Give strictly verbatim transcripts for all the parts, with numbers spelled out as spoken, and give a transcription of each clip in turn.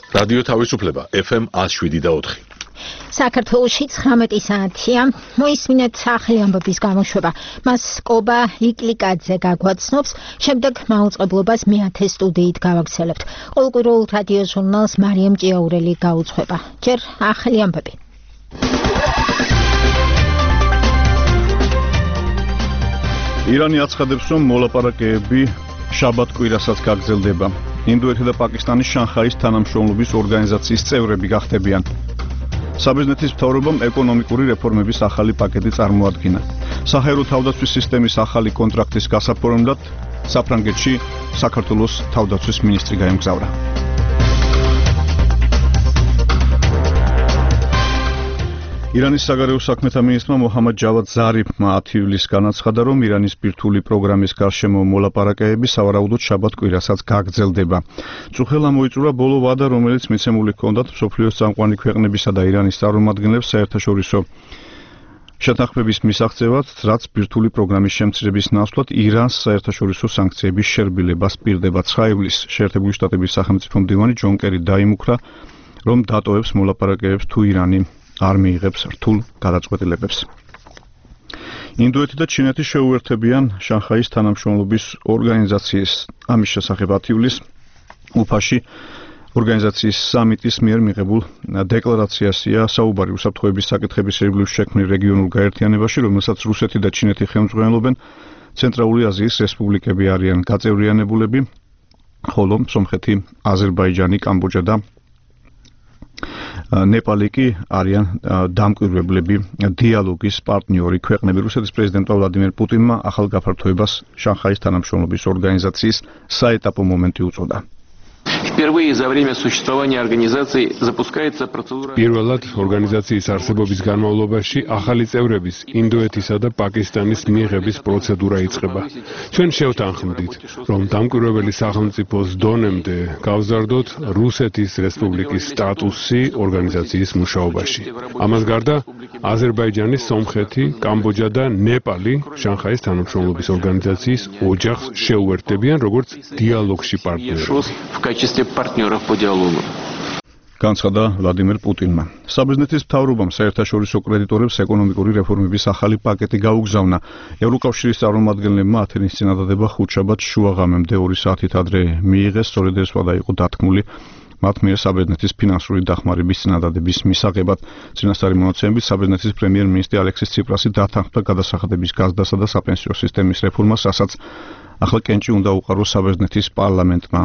რადიო თავისუფლება ეფ ემ one oh seven და four. საქართველოში ცხრამეტი საათია. მოისმინეთ ახალი ამბების გამოშვება. მას კობა ლიკლიკაძე გაგვაცნობს, შემდეგ მაუწყებლობას მეათე სტუდიით გავაგრძელებთ. ყოველკვირეულ რადიო ჟურნალს მარიამ ჭიაურელი გაუძღვება. ჯერ ახალი ამბები. ირანი აცხადებს, რომ მოლაპარაკებები შაბათ-კვირასაც გაგრძელდება. ინდოეთი და პაკისტანის შანხაის თანამშრომლობის ორგანიზაციის წევრები გახდებიან. საბერძნეთის მთავრობამ ეკონომიკური რეფორმების ახალი პაკეტი წარმოადგინა. საჰაერო თავდაცვის სისტემის ახალი კონტრაქტის გასაფორმებლად საფრანგეთში საქართველოს თავდაცვის მინისტრი გაემგზავრა. ირანის საგარეო საქმეთა მინისტრმა მოჰამად ჯავად ზარიფმა ათი ივლისს განაცხადა, რომ ირანის ბირთვული პროგრამის გარშემო მოლაპარაკებები სავარაუდოდ შაბათ-კვირასაც გაგრძელდება. წუხელა მოიწურა ბოლო ვადა, რომელიც მიცემული ჰქონდათ მსოფლიოს წამყვანი ქვეყნებისა და ირანის წარმომადგენლებს საერთაშორისო შეთანხმების მისაღწევად, რაც ბირთვული პროგრამის შემცირების ნაცვლად ირანს საერთაშორისო სანქციების შერბილებას პირდება. ცხრა ივლისს შეერთებული შტატების სახელმწიფო მდივანი ჯონ კერი დაიმუქრა, რომ დატოვებს მოლაპარაკებებს თუ ირანი არ მიიღებს რთულ გადაწყვეტილებებს. ინდოეთი და ჩინეთი შეუერთებიან შანხაის თანამშრომლობის ორგანიზაციის. ამის შესახებ ათი ივლისს უფაში ორგანიზაციის სამიტის მიერ მიღებულ დეკლარაციაშია საუბარი უსაფრთხოების საკითხების ირგვლივ შექმნილ რეგიონულ გაერთიანებაში, რომელსაც რუსეთი და ჩინეთი ხელმძღვანელობენ. ცენტრალური აზიის რესპუბლიკები არიან გაწევრიანებულები, ხოლო სომხეთი, აზერბაიჯანი, კამბოჯა და ნეპალი კი არიან დამკვირვებლები დიალოგის პარტნიორი ქვეყნები. რუსეთის პრეზიდენტმა ვლადიმერ პუტინმა ახალ გაფართოებას შანხაის თანამშრომლობის ორგანიზაციის საეტაპო მომენტი უწოდა. Впервые за время существования организации запускается процедура. Პირველად ორგანიზაციის არსებობის განმავლობაში ახალი წევრების ინდოეთისა და პაკისტანის მიღების პროცედურა იწყება. ჩვენ შევთანხმდით, რომ დამკვირვებელი სახელმწიფოს დონემდე გავზარდოთ რუსეთის რესპუბლიკის სტატუსი ორგანიზაციის მუშაობაში. ამას გარდა აზერბაიჯანი, სომხეთი, კამბოჯა და ნეპალი შანხაის თანამშრომლობის ორგანიზაციის ოჯახს შეუერთდებიან როგორც დიალოგში პარტნიორები. განცხადა ვლადიმერ პუტინმა. საბერძნეთის მთავრობამ საერთაშორისო კრედიტორებს ეკონომიკური რეფორმების ახალი პაკეტი გაუგზავნა. ევროკავშირის წარმომადგენლებმა ათენის წინადადება ხუთშაბათს შუაღამემდე ორი საათით ადრე მიიღეს, სწორედ ეს ვადა იყო დათქმული მათ მიერ საბერძნეთის ფინანსური დახმარების წინადადების მისაღებად. წინასწარი მონაცემებით საბერძნეთის პრემიერ-მინისტრი ალექსის ციპრასი დათანხმდა გადასახადების გაზრდასა და საპენსიო სისტემის რეფორმას, რასაც ახლა კენჭი უნდა უყაროს საბერძნეთის პარლამენტმა.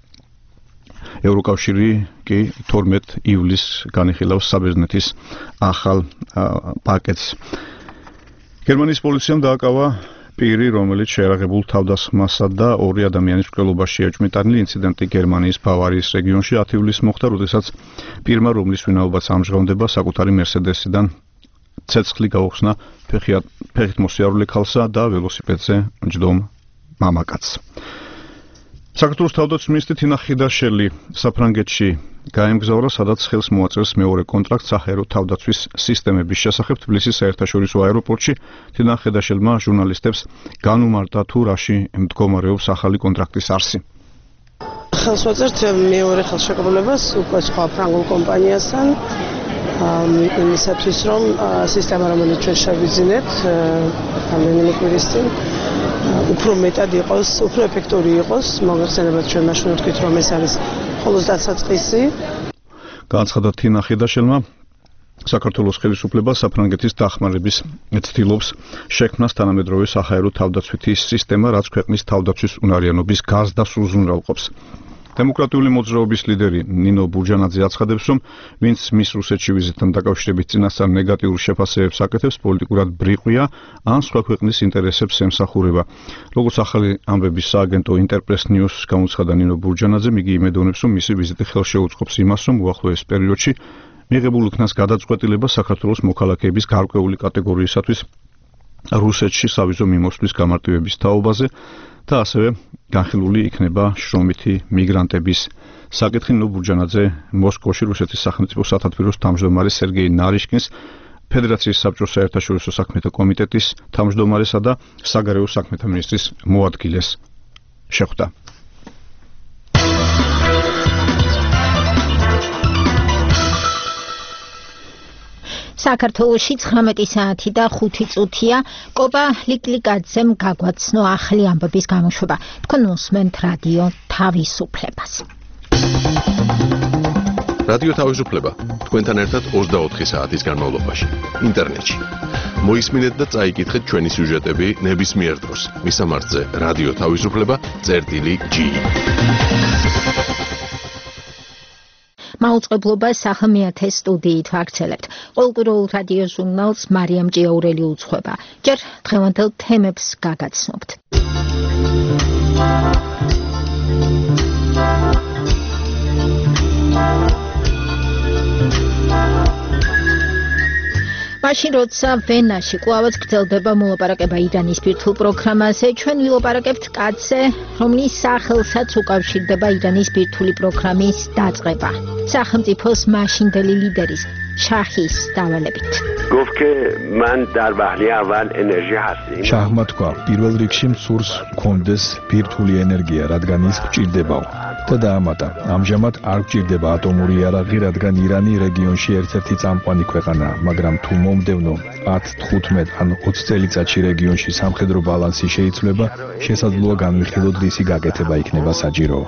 ევროკავშირი კი თორმეტ ივლისს განიხილავს საბერძნეთის ახალ პაკეტს. გერმანიის პოლიციამ დააკავა პირი, რომელიც შეერაღებულ თავდასხმასა და ორი ადამიანის მკვლელობაში ეჭვმიტანილი ინციდენტი გერმანიის ბავარიის რეგიონში ათი ივლისს მოხდა, როდესაც პირმა, რომლის ვინაობაც ამჟღავნდება, საკუთარი მერსედესიდან ცეცხლი გაუხსნა ფეხით მოსიარულე ქალსა და ველოსიპედზე მჯდომ მამაკაცს. საქართველოს თავდაცვის მინისტრი თინა ხიდაშელი საფრანგეთში გაემგზავრა, სადაც ხელს მოაწერს მეორე კონტრაქტს საჰაერო თავდაცვის სისტემების შესახებ. თბილისის საერთაშორისო აეროპორტში თინა ხიდაშელმა ჟურნალისტებს განუმარტა თუ რაში მდგომარეობს ახალი კონტრაქტის არსი. ხელს ვაწერთ მეორე ხელშეკრულებას უკვე სხვა ფრანგულ კომპანიასთან იმისათვის, რომ სისტემა, რომელიც ჩვენ შევიძინეთ რამდენიმე კვირის წინ, უფრო მეტად იყოს, უფრო ეფექტური იყოს. მოგეხსენებათ, ჩვენ მაშინ ვთქვით, რომ ეს არის მხოლოდ დასაწყისი. განაცხადა თინა ხიდაშელმა, საქართველოს ხელისუფლება საფრანგეთის დახმარების ცდილობს შექმნას თანამედროვე საჰაერო თავდაცვითი სისტემა, რაც ქვეყნის თავდაცვის უნარიანობის გაზრდას უზრუნველყოფს. დემოკრატიული მოძრაობის ლიდერი ნინო ბურჯანაძე აცხადებს, რომ ვინც მის რუსეთში ვიზიტთან დაკავშირებით წინასწარ ნეგატიურ შეფასებებს აკეთებს, პოლიტიკურად ბრიყვია ან სხვა ქვეყნის ინტერესებს ემსახურება. როგორც ახალი ამბების სააგენტო ინტერპრეს ნიუს გამოცხადა ნინო ბურჯანაძემ, იგი იმედოვნებს, რომ მისი ვიზიტი ხელშეუწყობს იმას, რომ უახლოეს პერიოდში მიღებულ იქნას გადაწყვეტილება საქართველოს მოქალაქეების გარკვეული კატეგორიისათვის რუსეთში სავიზო მიმოსვლის გამარტივების თაობაზე და ასევე განხილული იქნება შრომითი მიგრანტების საკითხი. ნინო ბურჯანაძე მოსკოვში რუსეთის სახელმწიფო სათათბიროს თავმჯდომარე სერგეი ნარიშკინს, ფედერაციის საბჭოს საერთაშორისო საქმეთა კომიტეტის თავმჯდომარესა და საგარეო საქმეთა მინისტრის მოადგილეს შეხვდა. საქართველოში ცხრამეტი საათი და ხუთი წუთია. კობა ლიკლიკაძემ გაგვაცნო ახალი ამბების გამოშვება. თქვენ უსმენთ რადიო თავისუფლებას. რადიო თავისუფლება თქვენთან ერთად ოცდაოთხი საათის განმავლობაში ინტერნეტში. მოისმინეთ და წაიკითხეთ ჩვენი სიუჟეტები ნებისმიერ დროს. მისამართზე რადიო თავისუფლება წერტილი ჯი. მაუწყებლობა სახელმეათე სტუდიით ვაგრძელებთ. ყოველკვირეულ რადიო ჟურნალს მარიამ ჭიაურელი უძღვება. ჯერ დღევანდელ თემებს გაგაცნობთ. მაშინ როცა ვენაში კვლავაც გრძელდება მოლაპარაკება ირანის ბირთვულ პროგრამაზე, ჩვენ ვილაპარაკებთ კაცზე, რომლის სახელსაც უკავშირდება ირანის ბირთვული პროგრამის დაწყება. სახელმწიფოს მაშინდელი ლიდერის შაჰის დავალებით. گفت که من در وهله اول انرژی هستیم. شاهმა თქვა, პირველ რიგში მსურს გქონდეს ბირთვული ენერგია, რადგან ის გჭირდებაო. და დაამატა, ამჟამად არ გჭირდება ატომური იარაღი, რადგან ირანი რეგიონში ერთ-ერთი წამყვანი ქვეყანაა, მაგრამ თუ მომდევნო ათ, თხუთმეტ ან ოცი წელიწადში რეგიონში სამხედრო ბალანსი შეიცვლება, შესაძლოა განვიხილოთ რისი გაკეთება იქნება საჭირო.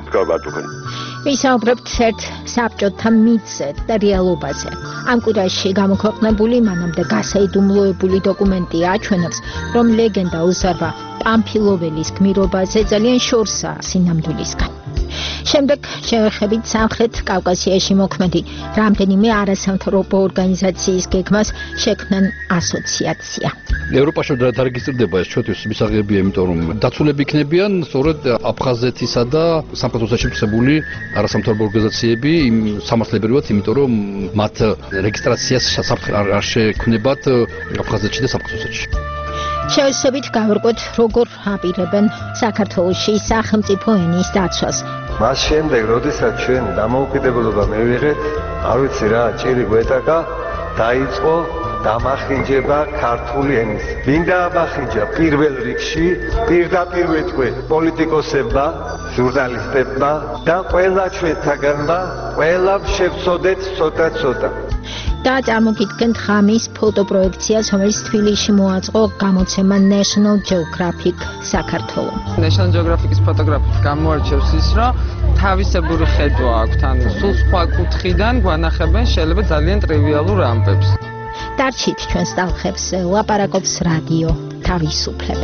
ვისაუბრებთ ერთ საბჭოთა მითზე და რეალობაზე. ამ კვირაში გამოქვეყნებული მანამდე გასაიდუმლოებული დოკუმენტი აჩვენებს, რომ ლეგენდა უზარვა პამფილოველის გმირობაზე ძალიან შორსაა სინამდვილისგან. შემდეგ შევეხებით სამხრეთ კავკასიაში მოქმედი რამდენიმე არასამთავრობო ორგანიზაციის გეგმას შექმნან ასოციაცია. ევროპაში დარეგისტრირდება ეს ჩვენთვის მისაღებია, იმიტომ რომ დაცულები იქნებიან სწორედ აფხაზეთისა და სამკუთხედში მცებული არასამთავრობო ორგანიზაციები იმ სამართლებრივად, იმიტომ რომ მათ რეგისტრაციას არ შექმნებათ აფხაზეთში და სამკუთხედში. შევსებით გავარკვევთ, როგორ აპირებენ საქართველოში სახელმწიფო ენის დაცვას. მას შემდეგ, როდესაც ჩვენ დამოუკიდებლობა მივიღეთ, არ ვიცი რა, ჭირი გვეტაკა, დაიწყო დამახინჯება ქართული ენის. ვინ დაამახინჯა პირველ რიგში? პირდაპირ ვეთქვი პოლიტიკოსებმა, ჟურნალისტებმა და ყველა ჩვენთაგანმა, ყველამ შევწოდეთ ცოტა-ცოტა. და წარმოგიდგენთ ღამის ფოტოპროექციას, რომელიც თბილისში მოაწყო გამოცემა National Geographic საქართველო. National Geographic-ის ფოტოგრაფით გამოარჩევს ის, რომ თავისებური ხედვა აქვთ, ანუ სულ სხვა კუთხიდან გვანახებენ შეიძლება ძალიან ტრივიალურ ამბებს. დარჩით ჩვენს ტალღებს, ლაპარაკობს რადიო თავისუფლება.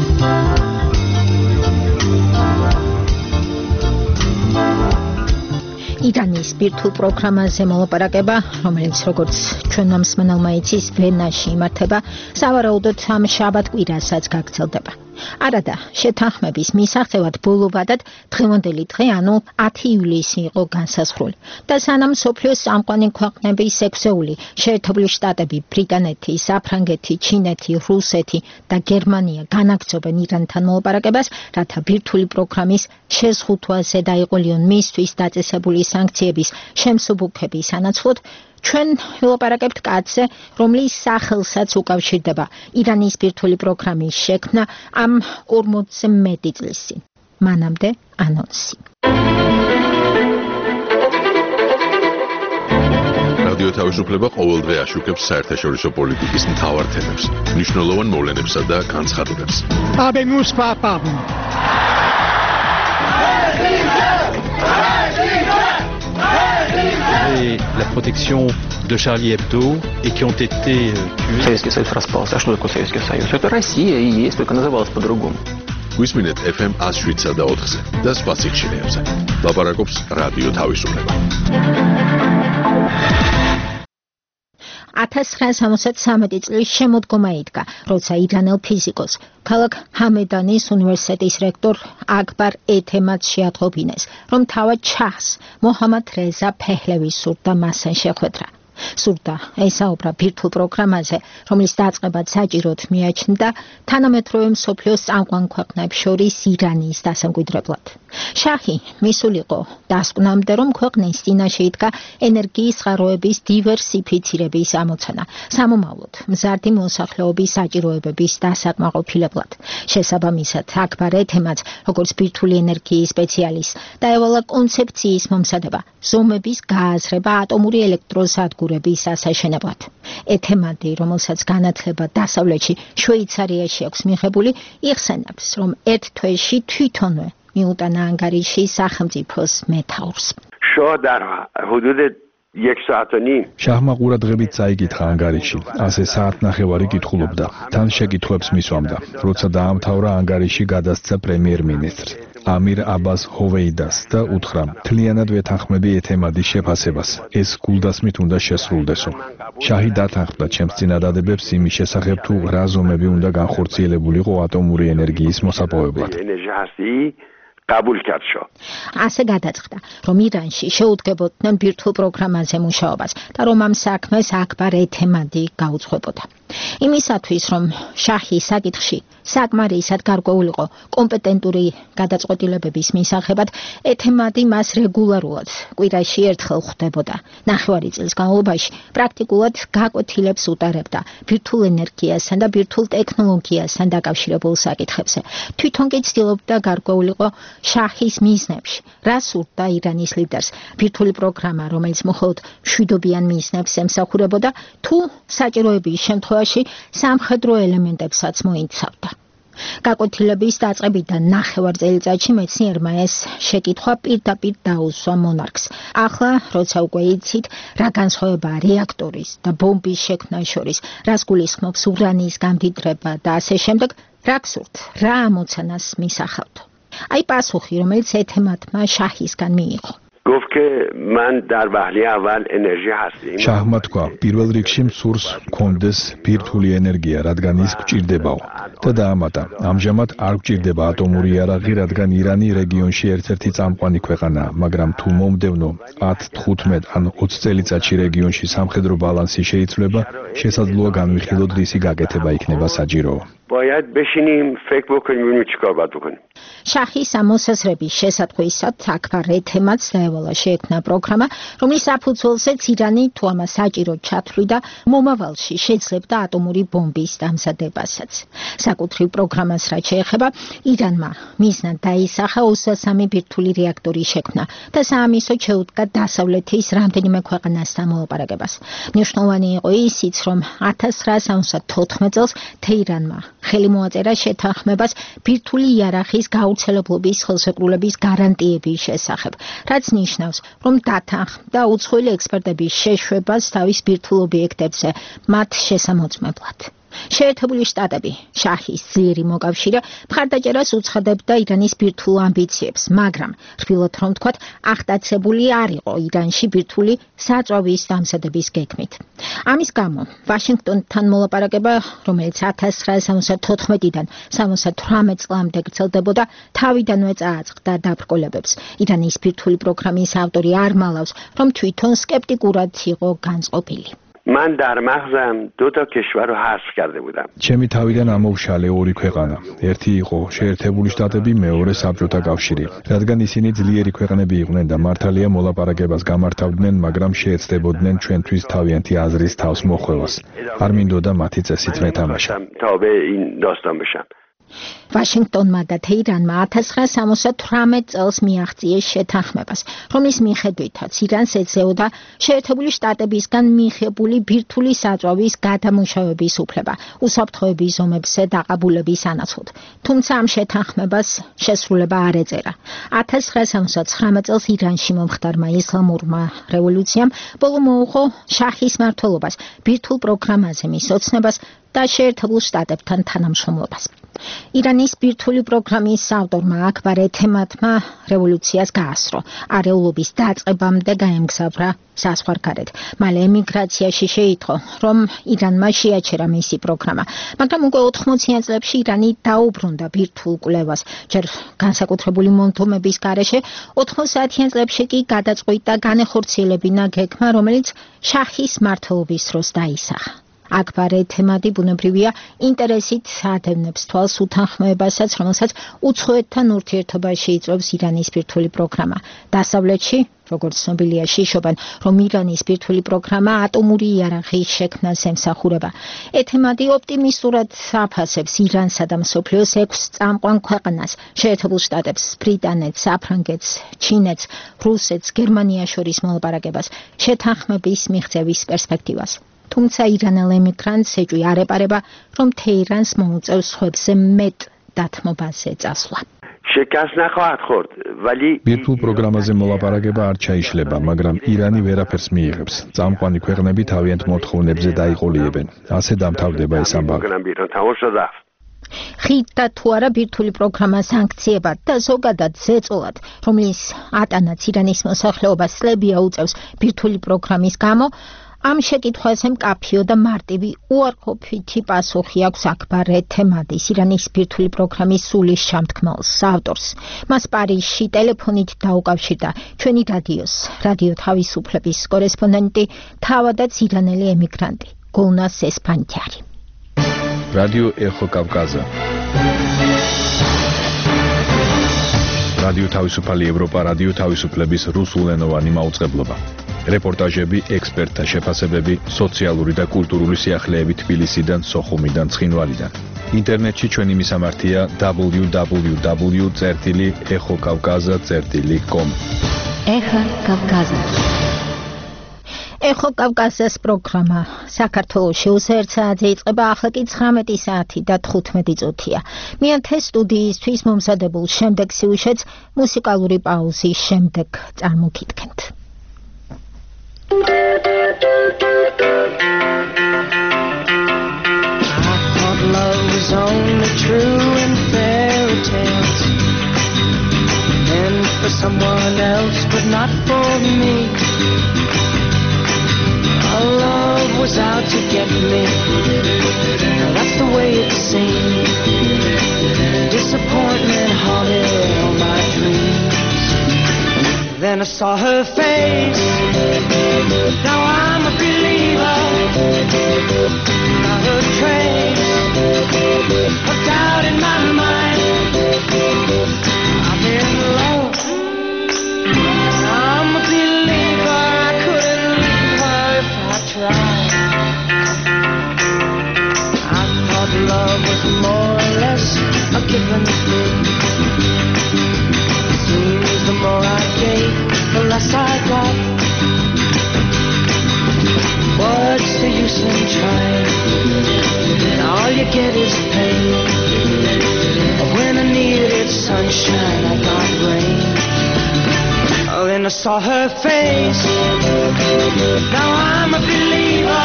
ირანის ბირთვულ პროგრამაზე მოლაპარაკება, რომელიც როგორც ჩვენმა მსმენელმა იცის, ვენაში იმართება, სავარაუდოდ ამ შაბათ-კვირასაც გაგრძელდება. არადა, შეთანხმების მისაღწევად ბოლო ვადად დღევანდელი დღე, ანუ ათი ივლისი იყო განსაზღვრული. და სანამ მსოფლიოს წამყვანი ქვეყნების ექვსეული, შეერთებული შტატები, ბრიტანეთი, საფრანგეთი, ჩინეთი, რუსეთი და გერმანია განაგრძობენ ირანთან მოლაპარაკებას, რათა ბირთვული პროგრამის შეზღუდვაზე დაიყოლიონ მისთვის დაწესებული სანქციების შემსუბუქების სანაცვლოდ, ჩვენ ვილაპარაკებთ კაცზე, რომლის სახელსაც უკავშირდება ირანის ბირთვული პროგრამის შექმნა ამ ორმოცზე მეტი წლის წინ. მანამდე ანონსი. რადიო თავისუფლება ყოველდღე აშუქებს საერთაშორისო პოლიტიკის მთავარ თემებს, მნიშვნელოვან მოვლენებსა და განცხადებებს. Habemus papam. La protection de Charlie Hebdo et qui ont été tués. Советский Союз распался. А что такое Советский Союз? Это Россия и есть, только называлась по-другому. Висминет эф эм one oh seven და ოთხზე და სხვა სიხშირეებზე. ლაპარაკობს რადიო თავისუფლება. ათას ცხრაასა სამოცდამეტი წლის შემოდგომა იდგა, როცა ირანელ ფიზიკოს, ქალაქ ჰამედანის უნივერსიტეტის რექტორ აკბარ ეთემად შეატყობინეს, რომ თავად ჩაჰს მოჰამად რეზა ფეჰლევის სურდა მასთან შეხვედრა. სურდა ესაუბრა ბირთვულ პროგრამაზე, რომლის დაწყებაც საჭიროდ მიაჩნდა თანამედროვე მსოფლიოს წამყვან ქვეყნებს შორის ირანის დასამკვიდრებლად. შაჰი მისულიყო დასკვნამდე, რომ ქვეყნის წინაშე იდგა ენერგიის წყაროების დივერსიფიცირების ამოცანა, სამომავლოდ მზარდი მოსახლეობის საჭიროებების დასაკმაყოფილებლად. შესაბამისად, აქბარ ეთემაც, როგორც ბირთვული ენერგიის სპეციალისტს, დაევალა კონცეფციის მომზადება, ზომების გააზრება ატომური ელექტროსადგურების ასაშენებლად. ეთემადი, რომელსაც განათლება დასავლეთში შვეიცარიაში აქვს მიღებული, იხსენებს, რომ ერთ თვეში თვითონვე მიუტანა ანგარიში სახელმწიფოს მეთაურს. شاه در حدود یک ساعت و نیم შაჰმა ყურადღებით წაიკითხა ანგარიში, ასე საათნახევარი კითხულობდა, თან შეკითხვებს მისვამდა, როცა დაამთავრა ანგარიში გადასცა პრემიერ-მინისტრს ამირ აბას ჰოვეიდას და უთხრა, მთლიანად ვეთანხმები ეთემადის შეფასებას, ეს გულდასმით უნდა შესრულდესო. შაჰი დათანხმდა ჩემს წინადადებებს იმის შესახებ, თუ რა ზომები უნდა განხორციელებულიყო ატომური ენერგიის მოსაპოვებლად. قبول کرد شد. ასე გადაწყდა, რომ ირანში შეუდგებოდნენ ბირთვულ პროგრამაზე მუშაობას და რომ ამ საქმეს აქბარ ეთემადი გაუძღვებოდა. იმისათვის, რომ შაჰის საკითხში საკმარისად გარკვეულიყო კომპეტენტური გადაწყვეტილებების მისაღებად, ეთემადი მას რეგულარულად კვირაში ერთხელ ხვდებოდა. ნახევარი წლის განმავლობაში პრაქტიკულად გაკვეთილებს უტარებდა ბირთვულ ენერგიასთან და ბირთვულ ტექნოლოგიასთან დაკავშირებულ საკითხებზე. თვითონ კი ცდილობდა გარკვეულიყო შაჰის მიზნებში, რა სურდა ირანის ლიდერს, ბირთვული პროგრამა, რომელიც მხოლოდ მშვიდობიან მიზნებს ემსახურებოდა, თუ საჭიროების შემთხვევაში სამხედრო ელემენტებსაც მოიცავდა. გაკვეთილების დაწყებიდან ნახევარ წელიწადში მეცნიერმა ეს შეკითხვა პირდაპირ დაუსვა მონარქს. ახლა, როცა უკვე იცით, რა განსხვავებაა რეაქტორის და ბომბის შექმნას შორის, რას გულისხმობს ურანის გამდიდრება და ასე შემდეგ, რა გსურთ, რა ამოცანას მისახავთ? აი პასუხი, რომელიც ეთემადმა შაჰისგან მიიღო. گفت که من در وهله اول انرژی هستیم. შაჰმა თქვა, პირველ რიგში მსურს მქონდეს ბირთვული ენერგია, რადგან ის გჭირდებაო. და დაამატა, ამჟამად არ გჭირდება ატომური იარაღი, რადგან ირანი რეგიონში ერთ-ერთი წამყვანი ქვეყანაა, მაგრამ თუ მომდევნო ათ, თხუთმეტ ან ოცი წელიწადში რეგიონში სამხედრო ბალანსი შეიცვლება, შესაძლოა განვიხილოთ, რისი გაკეთება იქნება საჭიროა. باید بشینیم فکر بکنیم ببینیم چیکار باید بکنیم. შაჰის ამოსაზრების შესატყვისად აქბარ ეთემადს დაევალა შეექმნა პროგრამა, რომლის საფუძველზეც ირანი თუ ამას საჭიროდ ჩათვლიდა, მომავალში შეძლებდა ატომური ბომბის დამზადებასაც. საკუთრივ პროგრამას რაც შეეხება, ირანმა მიზნად დაისახა ოცდასამი ბირთვული რეაქტორის შექმნა და საამისოდ შეუდგა დასავლეთის რამდენიმე ქვეყანასთან მოლაპარაკებას. მნიშვნელოვანი იყო ისიც, რომ ათას ცხრაასა თოთხმეტ წელს თეირანმა ხელი მოაწერა შეთანხმებას ბირთვული იარაღის გავრცელებლობის ხელშეკრულების გარანტიების შესახებ, რაც ნიშნავს, რომ დათანხმდა უცხოელი ექსპერტების შეშვებას თავის ბირთვულ ობიექტებზე მათ შესამოწმებლად. შეერთებული შტატები, შაჰის ძლიერი მოკავშირე, მხარდაჭერას უცხადებდა ირანის ბირთვულ ამბიციებს, მაგრამ რბილად რომ ვთქვათ, აღტაცებული არ იყო ირანში ბირთვული საწვავის დამზადების გეგმით. ამის გამო, ვაშინგტონთან მოლაპარაკება, რომელიც ათას ცხრაასა თოთხმეტიდან სამოცდათვრამეტ წლამდე გრძელდებოდა, თავიდანვე წააწყდა დაბრკოლებებს. ირანის ბირთვული პროგრამის ავტორი არ მალავს, რომ თვითონ სკეპტიკურად იყო განწყობილი. من در مغزم دو تا کشور رو حذف کرده بودم. ჩემი თავიდან ამოვშალე ორი ქვეყანა. ერთი იყო შეერთებული შტატები, მეორე საბჭოთა კავშირი. რადგან ისინი ძლიერი ქვეყნები იყვნენ და მართალია მოლაპარაკებას გამართავდნენ, მაგრამ შეეცდებოდნენ ჩვენთვის თავიანთი აზრის თავს მოხვევას. არ მინდოდა მათი წესით მეთამაშა. تابع این داستان بشم. ვაშინგტონმა და თეირანმა ათას ცხრაასა წელს მიაღწიეს შეთანხმებას, რომლის მიხედვითაც ირანს ეძლეოდა შეერთებული შტატებისგან მიღებული ბირთვული საწვავის გადამუშავების უფლება, უსაფრთხოების ზომებზე დაყაბულების ანაცვლოდ. თუმცა ამ შეთანხმებას შესრულება არ ეწერა. ათას ცხრაასა წელს ირანში მომხდარმა ისლამურმა რევოლუციამ ბოლო მოუხო შაჰის მმართველობას, ბირთვულ პროგრამაზე მის ოცნებას და შეერთებულ შტატებთან თანამშრომლობას. ირანის ბირთვული პროგრამის ავტორმა აქბარ ეთემადმა რევოლუციას გაასწრო. არეულობის დაწყებამდე გაემგზავრა საზღვარგარეთ. მალე ემიგრაციაში შეიტყო, რომ ირანმა შეაჩერა მისი პროგრამა, მაგრამ უკვე ოთხმოციან წლებში ირანი დაუბრუნდა ბირთვულ კვლევას. ჯერ განსაკუთრებული მონთომების გარეშე ოთხმოცდაათიან წლებში კი გადაწყვიტა განეხორციელებინა გეგმა, რომელიც შაჰის მმართველობის დროს დაისახა. აკბარ ეთემადი ბუნებრივია ინტერესით ადევნებს თვალს უთანხმოებასაც, რომელსაც უცხოეთთან ურთიერთობაში იწვევს ირანის ბირთვული პროგრამა. დასავლეთში როგორც ცნობილია შიშობენ, რომ ირანის ბირთვული პროგრამა ატომური იარაღის შექმნას ემსახურება. ეთემადი ოპტიმისტურად აფასებს ირანსა და მსოფლიოს ექვს წამყვან ქვეყანას, შეერთებულ შტატებს, ბრიტანეთს, საფრანგეთს, ჩინეთს, რუსეთს, გერმანიას შორის მოლაპარაკებას, შეთანხმების მიღწევის პერსპექტივას. თუმცა ირანელ ემიგრანტს ეჭვი არ ეპარება, რომ თეირანს მოუწევს სხვებზე მეტ დათმობაზე წასვლა. شکست نخواهد خورد ولی ბირთვულ პროგრამაზე მოლაპარაკება არ ჩაიშლება, მაგრამ ირანი ვერაფერს მიიღებს. წამყვანი ქვეყნები თავიანთ მოთხოვნებზე დაიყოლიებენ. ასე დამთავრდება ეს ამბავი. ხიდდა თუ არა ბირთვული პროგრამა სანქციებად და ზოგადად ზეწოლად, რომლის ატანაც ირანის მოსახლეობას წლებია უწევს ბირთვული პროგრამის გამო, ამ შეკითხვაზე მკაფიო და მარტივი უარყოფითი პასუხი აქვს აკბარ ეთემადის, ირანის ბირთვული პროგრამის სულის ჩამთქმელს, ავტორს. მას პარიზში ტელეფონით დაუკავშირდა ჩვენი რადიოს, რადიო თავისუფლების კორესპონდენტი, თავადაც ირანელი ემიგრანტი, გულნას ესპანთიარი. რადიო ეხო კავკაზა. რადიო თავისუფალი ევროპა, რადიო თავისუფლების რუსულენოვანი მაუწყებლობა. რეპორტაჟები, ექსპერტთა შეფასებები, სოციალური და კულტურული სიახლეები თბილისიდან, სოხუმიდან, ცხინვალიდან. ინტერნეტში ჩვენი მისამართია დაბლიუ დაბლიუ დაბლიუ წერტილი ეხო კავკაზა წერტილი კომ. ეხო კავკაზა. ეხო კავკაზას პროგრამა საქართველოში უსერთ საათზე იწყება, ახლა კი ცხრამეტი საათი და თხუთმეტი წუთია. მეათე სტუდიისთვის მომზადებულ შემდეგ სიუჟეტს მუსიკალური პაუზის შემდეგ წარმოგიდგენთ. I thought love was only true in fairy tales, meant for someone else but not for me. Our love was out to get me, now that's the way it seemed. Disappointment haunted all my dreams. Then I saw her face, now I'm a believer. Not a trace of doubt in my mind. I'm in love, I'm a believer. I couldn't leave her if I tried. I thought love was more or less a given thing. Seems the more I gave, the less I got. What's the use in trying? All you get is pain. When I needed sunshine, I got rain. Oh, then I saw her face. Now I'm a believer.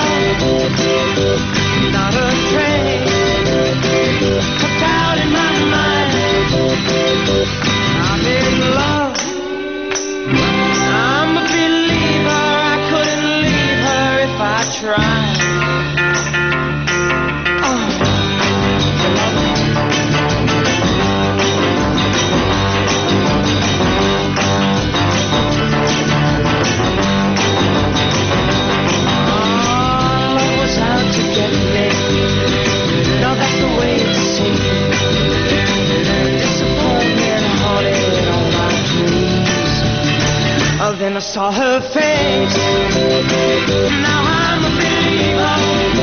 Not a trace of doubt in my mind. I'm in love, I'm a believer. I couldn't leave her if I tried. Then I saw her face. Now I'm a believer.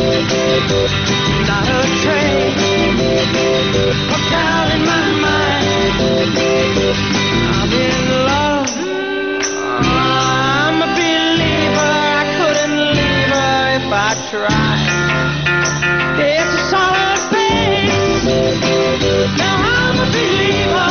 Not a trace of doubt in my mind. I'm in love, I'm a believer. I couldn't leave her if I tried. Yes, I saw her face. Now I'm a believer.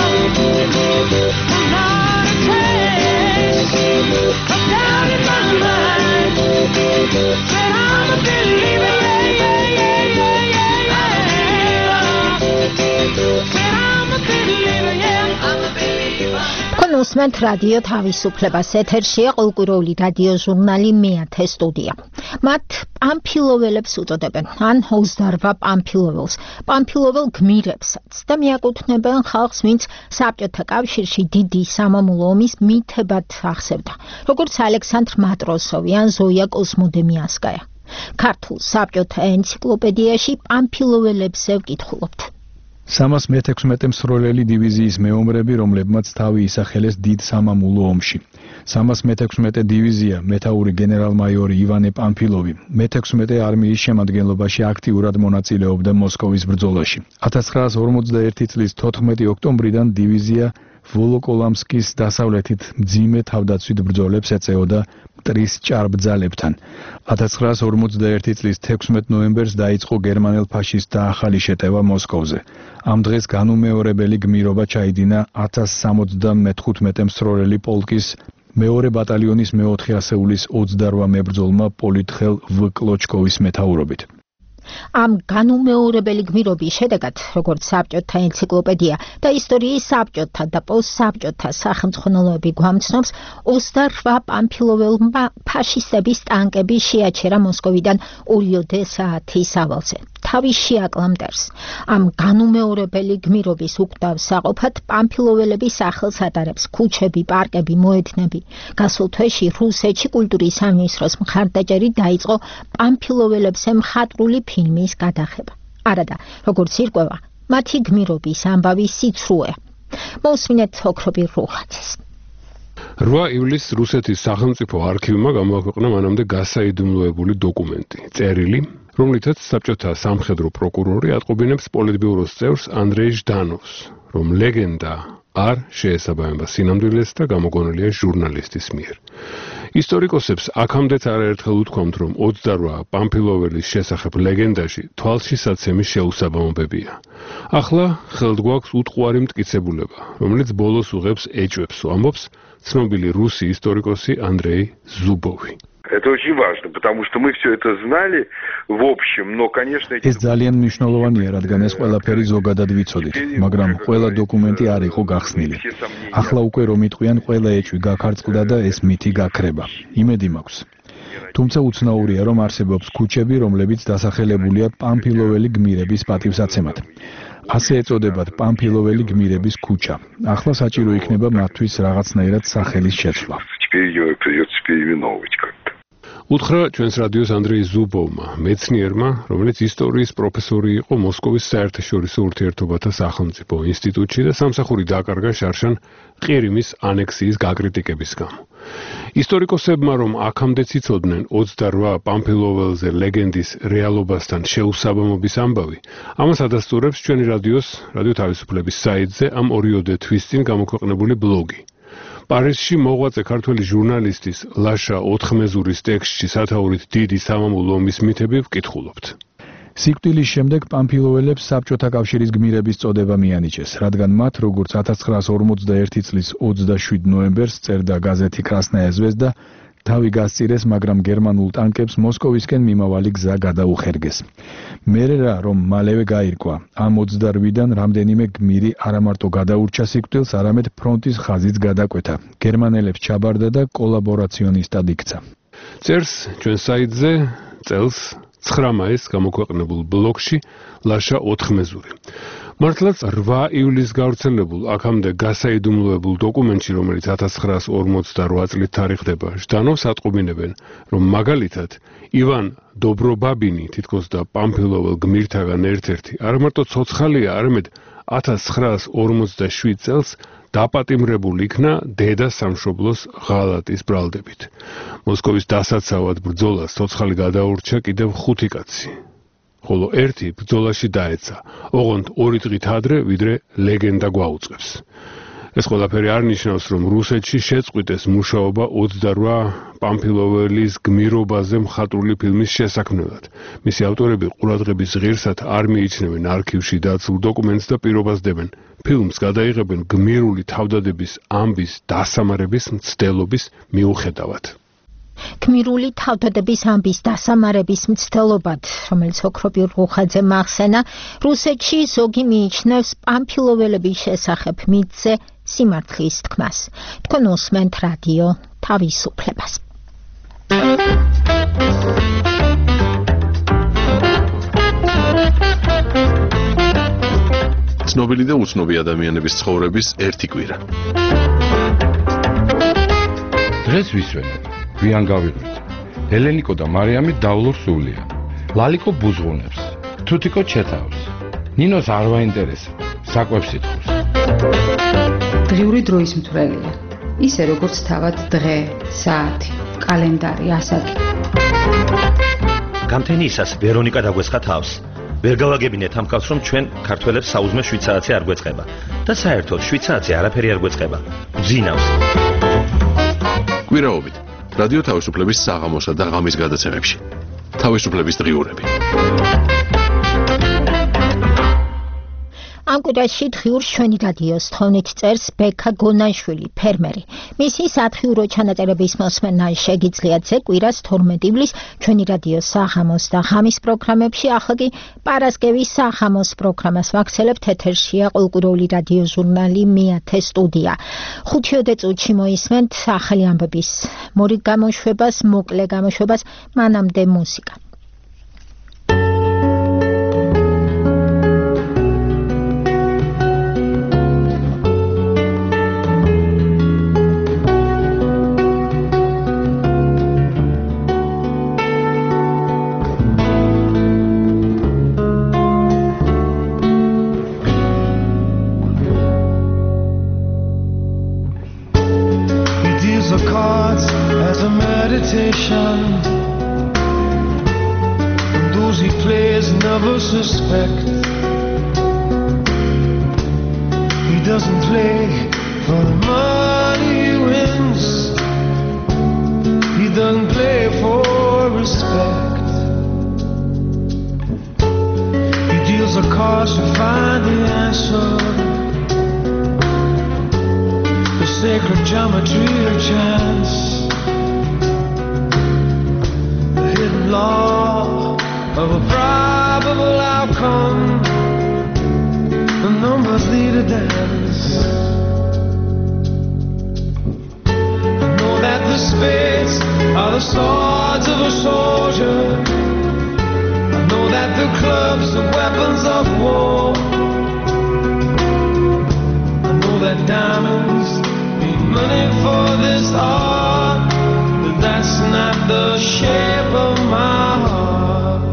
Not a trace of doubt in my mind. Said I'm a believer, yeah, yeah, yeah, yeah, yeah, yeah. Said I'm a believer, yeah, I'm a believer. Konusment radio თავისუფლებას, ეთერშია ყოველკვირეული რადიო ჟურნალი მეათე სტუდია. მათ პამფილოველებს უწოდებენ, ან ოცდარვა პამფილოველს, პამფილოվել გმირებსაც და მიაკუთვნებენ ხალხს, ვინც საბჭოთა კავშირში დიდი სამამულო ომის მითებად ახსევდა, როგორც ალექსანდრ მატროსოვი ან ზოია კოსმოდემიასკაია. ქართულ საბჭოთა ენციკლოპედიაში პამფილოველებზე ვკითხულობთ. სამას მეთექვსმეტე მსროლელი დივიზიის მეომრები, რომლებმაც თავი ისახელეს დიდ სამამულო ომში. სამას მეთექვსმეტე დივიზია, მეთაური გენერალ-მაიორი ივანე პამფილოვი, მეთექვსმეტე არმიის შემადგენლობაში აქტიურად მონაწილეობდა მოსკოვის ბრძოლაში. ათას ცხრაას ორმოცდაერთი წლის თოთხმეტი ოქტომბრიდან დივიზია ვოლოკოლამსკის დასავლეთით მძიმე თავდაცვით ბრძოლებს ეწეოდა მტრის ჭარბძალებთან. ათას ცხრაას ორმოცდაერთი წლის თექვსმეტ ნოემბერს დაიწყო გერმანელ ფაშისტთა ახალი შეტევა მოსკოვზე. ამ დღეს განუმეორებელი გმირობა ჩაიდინა ათას სამოცდამეთხუთმეტე მსროლელი პოლკის მეორე ბატალიონის მეოთხე ასეულის ოცდარვა მებრძოლმა პოლიტხელ ვ კლოჩკოვის მეთაურობით. ამ განუმეორებელი გმირობის შედეგად, როგორც საბჭოთა ენციკლოპედია და ისტორიის საბჭოთა და პოსტსაბჭოთა სახელმძღვანელოები გვამცნობს, ოცდარვა პამფილოველმა ფაშისტების ტანკები შეაჩერა მოსკოვიდან ორიოდე საათის ავალზე. თავის შეაკლა მტერს. ამ განუმეორებელი გმირობის უკვდავ საყოფად პამფილოველების სახელს ატარებს ქუჩები, პარკები, მოედნები. გასულ თვეში რუსეთში კულტურის სამინისტროს მხარდაჭერი დაიწყო პამფილოველებზე მხატვრული ფილმის გადაღება. არადა, როგორც ირკვევა, მათი გმირობის ამბავი სიცრუე. მოусმინეთ ოქრობილ რუხაძეს. რვა ივლისს რუსეთის სახელმწიფო არქივმა გამოაქვეყნა მანამდე გასაიდუმლოებული დოკუმენტი, წერილი, რომლითაც საბჭოთა სამხედრო პროკურორი ატყობინებს პოლიტბიუროს წევრს ანდრეი ჟდანოვს, რომ ლეგენდა არ შეესაბამება სინამდვილეს და გამოგონილია ჟურნალისტის მიერ. ისტორიკოსებს აქამდეც არაერთხელ უთქვამთ, რომ ოცდარვა პამფილოველის შესახებ ლეგენდაში თვალშისაცემი შეუსაბამობებია. ახლა ხელთ გვაქვს უტყუარი მტკიცებულება, რომელიც ბოლოს უღებს ეჭვებს, ამბობს ცნობილი რუსი ისტორიკოსი ანდრეი ზუბოვი. Это очень важно, потому что мы все это знали в общем, но, конечно... ეს ძალიან მნიშვნელოვანია, რადგან ეს ყველაფერი ზოგადად ვიცოდით, მაგრამ ყველა დოკუმენტი არ იყო გახსნილი. ახლა უკვე რომ იტყვიან, ყველა ეჭვი გაქარწყლდა და ეს მითი გაქრება. იმედი მაქვს. თუმცა უცნაურია, რომ არსებობს ქუჩები, რომლებიც დასახელებულია პამფილოველი გმირების პატივსაცემად. ასე ეწოდებათ პამფილოველი გმირების ქუჩა. ახლა საჭირო იქნება მათთვის რაღაცნაირად სახელის შეცვლა. უთხრა ჩვენს რადიოს ანდრეი ზუბოვმა, მეცნიერმა, რომელიც ისტორიის პროფესორი იყო მოსკოვის საერთაშორისო ურთიერთობათა სახელმწიფო ინსტიტუტში და სამსახური დააკარგა შარშან ყირიმის ანექსიის გაკრიტიკების გამო. ისტორიკოსებმა, რომ აქამდეც იცოდნენ ოცდარვა პამფილოველზე ლეგენდის რეალობასთან შეუსაბამობის ამბავი, ამას ადასტურებს ჩვენი რადიოს, რადიო თავისუფლების საიტზე ამ ორიოდე თვის წინ გამოქვეყნებული ბლოგი. პარიზში მოღვაწე ქართველი ჟურნალისტის ლაშა ოთხმეზურის ტექსტში სათაურით დიდი სამამულო ომის მითები ვკითხულობთ. სიკვდილის შემდეგ პამფილოველებს საბჭოთა კავშირის გმირების წოდება მიანიჭეს, რადგან მათ, როგორც ათას ცხრაას ორმოცდაერთი წლის ოცდაშვიდ ნოემბერს წერდა გაზეთი კრასნაია ზვეზდა, თავი გასწირეს, მაგრამ გერმანულ ტანკებს მოსკოვისკენ მიმავალი გზა გადაუხერგეს. მერე რა, რომ მალევე გაირკვა, ამ ოცდარვიდან რამდენიმე გმირი არამარტო გადაურჩა სიკვდილს, არამედ ფრონტის ხაზიც გადაკვეთა. გერმანელებს ჩაბარდა და კოლაბორაციონისტად იქცა. წერს ჩვენ საიტზე წელს ცხრა მაისს გამოქვეყნებულ ბლოგში ლაშა ოთხმეზური. მართლაც რვა ივლისს გავრცელებულ აქამდე გასაიდუმლოებულ დოკუმენტში, რომელიც ათას ცხრაას ორმოცდარვა წლით თარიღდება, ჟდანოვს ატყობინებენ, რომ მაგალითად ივან დობრობაბინი, თითქოს და პამფილოվել გმირთაგან ერთ-ერთი, არამარტო ცოცხალია, არამედ ათას ცხრაას ორმოცდაშვიდ წელს დაპატიმრებულ იქნა დედა სამშობლოს ღალატის ბრალდებით. მოსკოვის დასაცავად ბრძოლას ცოცხალი გადაურჩა კიდევ ხუთი კაცი. ხოლო ერთი ბრძოლაში დაეცა, ოღონდ ორი დღით ადრე, ვიდრე ლეგენდა გვაუწყებს. ეს ყველაფერი არ ნიშნავს, რომ რუსეთში შეწყვიტეს მუშაობა ოცდარვა პამფილოველის გმირობაზე მხატვრული ფილმის შესაქმნელად. მისი ავტორები ყურადღების ღირსად არ მიიჩნევენ არქივში დაცულ დოკუმენტს და პირობას დებენ ფილმს გადაიღებენ გმირული თავდადების ამბის დასამარების მცდელობის მიუხედავად. გმირული თავდადების ამბის დასამარების მცდელობად, რომელიც ოქრობილ რუხაძემ ახსენა, რუსეთში ზოგი მიიჩნევს პამფილოველების შესახებ მითზე სიმართლის თქმას. თქვენ უსმენთ რადიო თავისუფლებას. ცნობილი და უცნობი ადამიანების ცხოვრების ერთი კვირა. დღეს ვისვენებ, გვიან გავიღვით. ელენიკო და მარიამი დავლურ სულია. ლალიკო ბუზღუნებს, თუთიკო ჩეთავს. ნინოს არ ვაინტერესებს, საკვებს ითხოვს. დღიური დროის მთვრელია. ისე როგორც თავად დღე, საათი, კალენდარი, ასაკი. გამთენიისას ვერონიკა დაგვესხა თავს. ვერ გავაგებინეთ ამ კაცს, რომ ჩვენ ქართველებს საუზმე შვიდ საათზე არ გვეწყება და საერთოდ შვიდ საათზე არაფერი არ გვეწყება. გძინავს. კვირაობით რადიო თავისუფლების საღამოსა და ღამის გადაცემებში. თავისუფლების დღიურები. ამ კვირაში დღიურს ჩვენი რადიოს თხოვნით წერს ბექა გონაშვილი, ფერმერი. მისი სათხიურო ჩანაწერების მოსმენა შეგიძლიათ ზე კვირას თორმეტ ივლისს ჩვენი რადიოს საღამოს და ღამის პროგრამებში, ახლა კი პარასკევის საღამოს პროგრამას ვაქცელებთ. ეთერშია ყოველკვირეული რადიო ჟურნალი მეათე სტუდია. ხუთიოდე წუთში მოისმენთ ახალი ამბების მორიგ გამოშვებას, მოკლე გამოშვებას, მანამდე მუსიკა. And those he plays never suspect. He doesn't play for the money he wins. He doesn't play for respect. He deals the cards to find the answer. The sacred geometry of chance. Law of a probable outcome. The numbers lead a dance. I know that the spades are the swords of a soldier. I know that the clubs are weapons of war. I know that diamonds need money for this art. That's not the shape of my heart.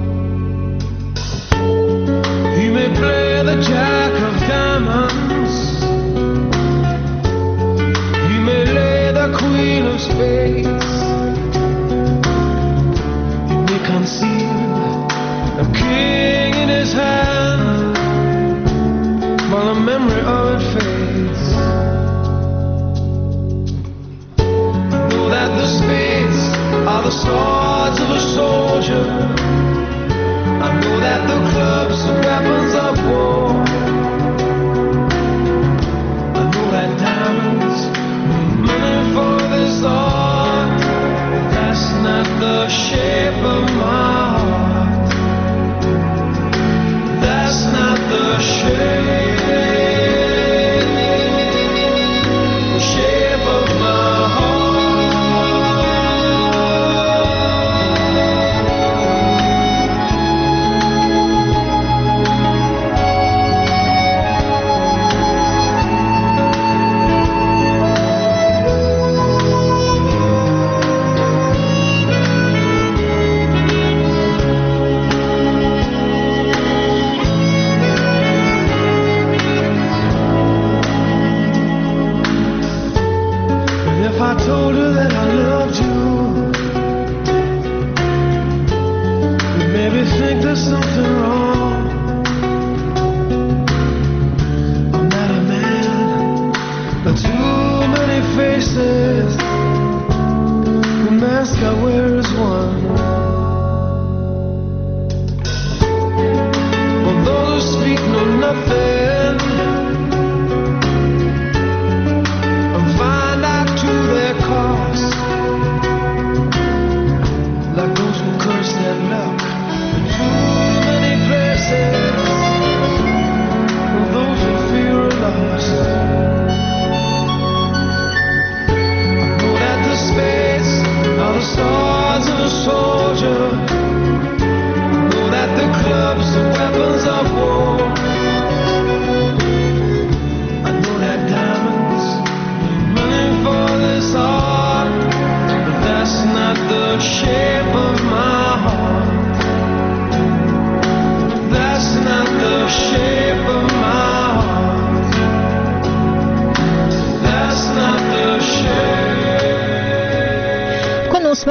He may play the jack of diamonds. He may lay the queen of spades. He may conceal a king in his hand while the memory of it fades. That the spades are the swords of a soldier. I know that the clubs are weapons of war. I know that diamonds need money for this art. That's not the shape of my heart. That's not the shape. Shape of my heart.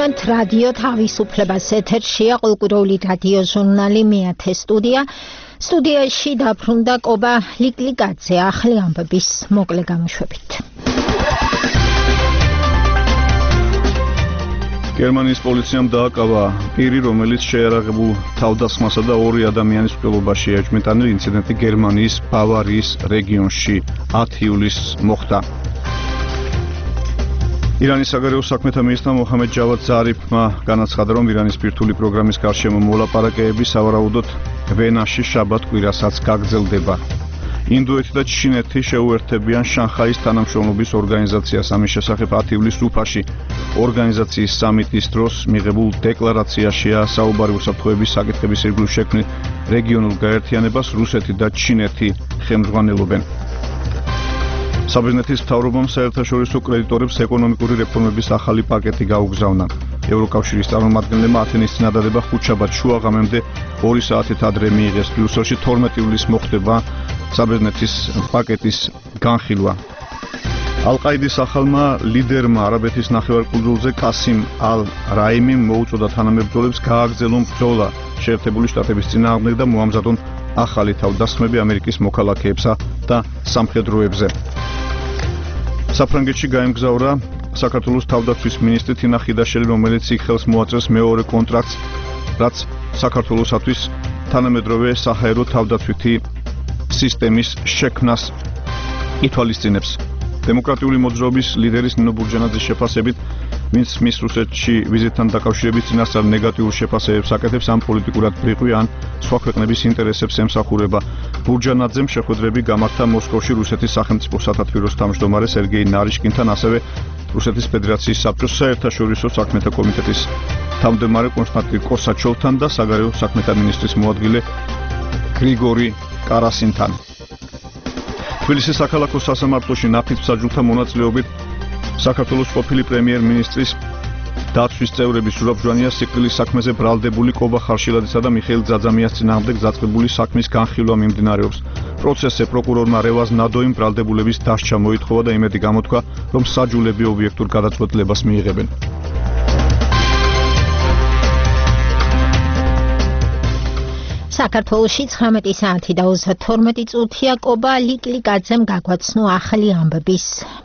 ნუსმენთ რადიო თავისუფლებას ეთერშია ყოველკვირეული რადიო ჟურნალი მეათე სტუდია. სტუდიაში დაბრუნდა კობა ლიკლიკაძე ახალი ამბების მოკლე გამოშვებით. გერმანიის პოლიციამ დააკავა პირი, რომელიც შეიარაღებულ თავდასხმასა და ორი ადამიანის მკვლელობაში ეჭვმიტანილ ინციდენტი გერმანიის ბავარიის რეგიონში ათი ივლისს მოხდა. ირანის საგარეო საქმეთა მინისტრმა მოჰამედ ჯავად ზარიფმა განაცხადა, რომ ირანის ბირთვული პროგრამის გარშემო მოლაპარაკებები სავარაუდოდ ვენაში შაბათ-კვირასაც გაგრძელდება. ინდოეთი და ჩინეთი შეუერთებიან შანხაის თანამშრომლობის ორგანიზაციას. ამის შესახებ ათი ივლისს უფაში ორგანიზაციის სამიტის დროს მიღებულ დეკლარაციაშია საუბარი უსაფრთხოების საკითხების ირგვლივ შექმნილ რეგიონულ გაერთიანებას რუსეთი და ჩინეთი ხელმძღვანელობენ. საბერძნეთის მთავრობამ საერთაშორისო კრედიტორებს ეკონომიკური რეფორმების ახალი პაკეტი გაუგზავნა. ევროკავშირის წარმომადგენლებმა ათენის წინადადება ხუთშაბათ შუაღამემდე ორი საათით ადრე მიიღეს. ბრიუსელში თორმეტი ივლისს მოხდება საბერძნეთის პაკეტის განხილვა. ალ-ყაიდის ახალმა ლიდერმა არაბეთის ნახევარკუნძულზე კასიმ ალ-რაიმიმ მოუწოდა თანამებრძოლებს გააგრძელონ ბრძოლა შეერთებული შტატების წინააღმდეგ და მოამზადონ ახალი თავდასხმები ამერიკის მოქალაქეებსა და სამხედროებზე. საფრანგეთში გაემგზავრა საქართველოს თავდაცვის მინისტრი თინა ხიდაშელი, რომელიც იქ ხელს მოაწერს მეორე კონტრაქტს, რაც საქართველოსათვის თანამედროვე საჰაერო თავდაცვითი სისტემის შექმნას ითვალისწინებს. დემოკრატიული მოძრაობის ლიდერის ნინო ბურჯანაძის შეფასებით, ვინც მის რუსეთში ვიზიტთან დაკავშირებით წინასწარ ნეგატიურ შეფასებებს აკეთებს, ამ პოლიტიკურად ბრიყვი ან სხვა ქვეყნების ინტერესებს ემსახურება. ბურჯანაძემ შეხვედრები გამართა მოსკოვში რუსეთის სახელმწიფო სათათბიროს თავმჯდომარე სერგეი ნარიშკინთან, ასევე რუსეთის ფედერაციის საბჭოს საერთაშორისო საქმეთა კომიტეტის თავმჯდომარე კონსტანტინ კოსაჩოვთან და საგარეო საქმეთა მინისტრის მოადგილე გრიგორი კარასინთან. თბილისის საქალაქო სასამართლოში ნაფიც მსაჯულთა მონაწილეობით საქართველოს ყოფილი პრემიერ-მინისტრის დაცვის წევრების ზურაბ ჟვანიას სიკვდილის საქმეზე ბრალდებული კობა ხარშილადისა და მიხეილ ძაძამიას წინააღმდეგ დაწყებული საქმის განხილვა მიმდინარეობს. პროცესზე პროკურორმა რევაზ ნადოიმ ბრალდებულების დასჯა მოითხოვა და იმედი გამოთქვა, რომ საჯულები ობიექტურ გადაწყვეტილებას მიიღებენ. საქართველოში ცხრამეტი საათი და ოცდათორმეტი წუთია კობა ლიკლიკაძემ გაგვაცნო ახალი ამბების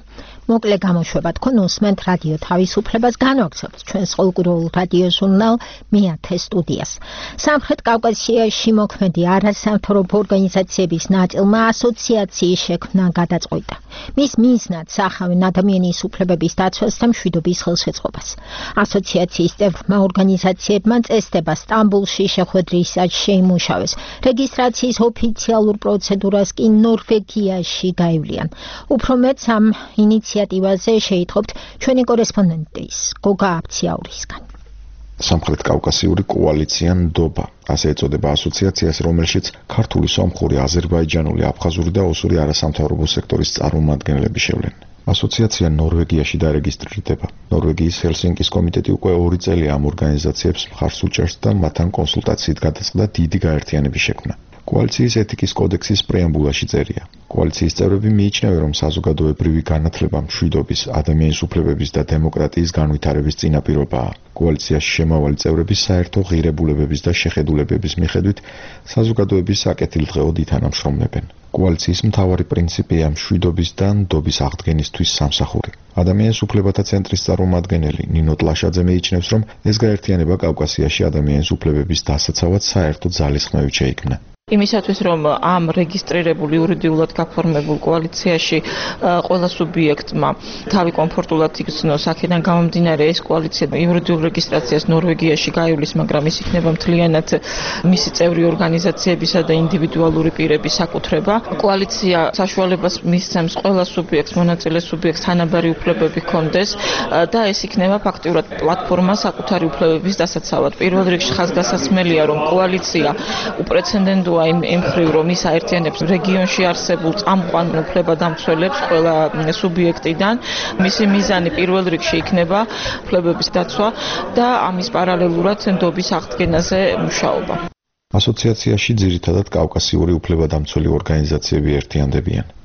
მოკლე გამოშვება. თქვენ უსმენთ რადიო თავისუფლებას, განვაგრძობთ ჩვენს ყოველკვირეულ რადიო ჟურნალ მეათე სტუდიას. სამხრეთ კავკასიაში მოქმედი არასამთავრობო ორგანიზაციების ნაწილმა ასოციაციის შექმნა გადაწყვიტა. მის მიზნად სახავენ ადამიანის უფლებების დაცვას და მშვიდობის ხელშეწყობას. ასოციაციის წევრმა ორგანიზაციებმა წესდება სტამბოლში შეხვედრისას შეიმუშავეს. რეგისტრაციის ოფიციალურ პროცედურას კი ნორვეგიაში გაივლიან. უფრო მეტ ამ ინიციატივაზე შეითხოვთ ჩვენი კორესპონდენტის გოგა აფციაურისგან. სამხრეთ კავკასიური კოალიცია ნდობა, ასე ეწოდება ასოციაციას, რომელშიც ქართული, სომხური, აზერბაიჯანული, აფხაზური და ოსური არასამთავრობო სექტორის წარმომადგენლები შევლენ. ასოციაცია ნორვეგიაში დარეგისტრირდება. ნორვეგიის ჰელსინკის კომიტეტი უკვე ორი წელია ამ ორგანიზაციებს მხარს უჭერს და მათთან კონსულტაციით გადაწყდა დიდი გაერთიანების შექმნა. კოალიციის ეთიკის კოდექსის პრეამბულაში წერია. კოალიციის წევრები მიიჩნევენ, რომ საზოგადოებრივი განათლება, მშვიდობის, ადამიანის უფლებების და დემოკრატიის განვითარების წინაპირობაა. კოალიციაში შემავალი წევრების საერთო ღირებულებების და შეხედულებების მიხედვით საზოგადოების საკეთილდღეოდ ითანამშრომლებენ. კოალიციის მთავარი პრინციპია მშვიდობის და ნდობის აღდგენისთვის სამსახური. ადამიანის უფლებათა ცენტრის წარმომადგენელი ნინო ტლაშაძე მიიჩნევს, რომ ეს გაერთიანება კავკასიაში ადამიანის უფლებების დასაცავად საერთო ძალისხმევით შეიქმნა. იმისათვის, რომ ამ რეგისტრირებულ იურიდიულად გაფორმებულ კოალიციაში ყველა სუბიექტმა თავი კომფორტულად იგრძნოს, აქედან გამომდინარე ეს კოალიცია იურიდიულ რეგისტრაციას ნორვეგიაში გაივლის, მაგრამ ის იქნება მთლიანად მისი წევრი ორგანიზაციებისა და ინდივიდუალური პირების საკუთრება. კოალიცია საშუალებას მისცემს ყველა სუბიექტს, მონაწილე სუბიექტს თანაბარი უფლებები ჰქონდეს და ეს იქნება ფაქტიურად პლატფორმა საკუთარი უფლებების დასაცავად. პირველ რიგში ხაზგასაცმელია, რომ კოალიცია უპრეცედენტო იმ მხრივ, რომ ის აერთიანებს რეგიონში არსებულ წამყვან უფლებადამცველებს ყველა სუბიექტიდან. მისი მიზანი პირველ რიგში იქნება უფლებების დაცვა და ამის პარალელურად ნდობის აღდგენაზე მუშაობა. ასოციაციაში ძირითადად კავკასიური უფლებადამცველი ორგანიზაციები ერთიანდებიან.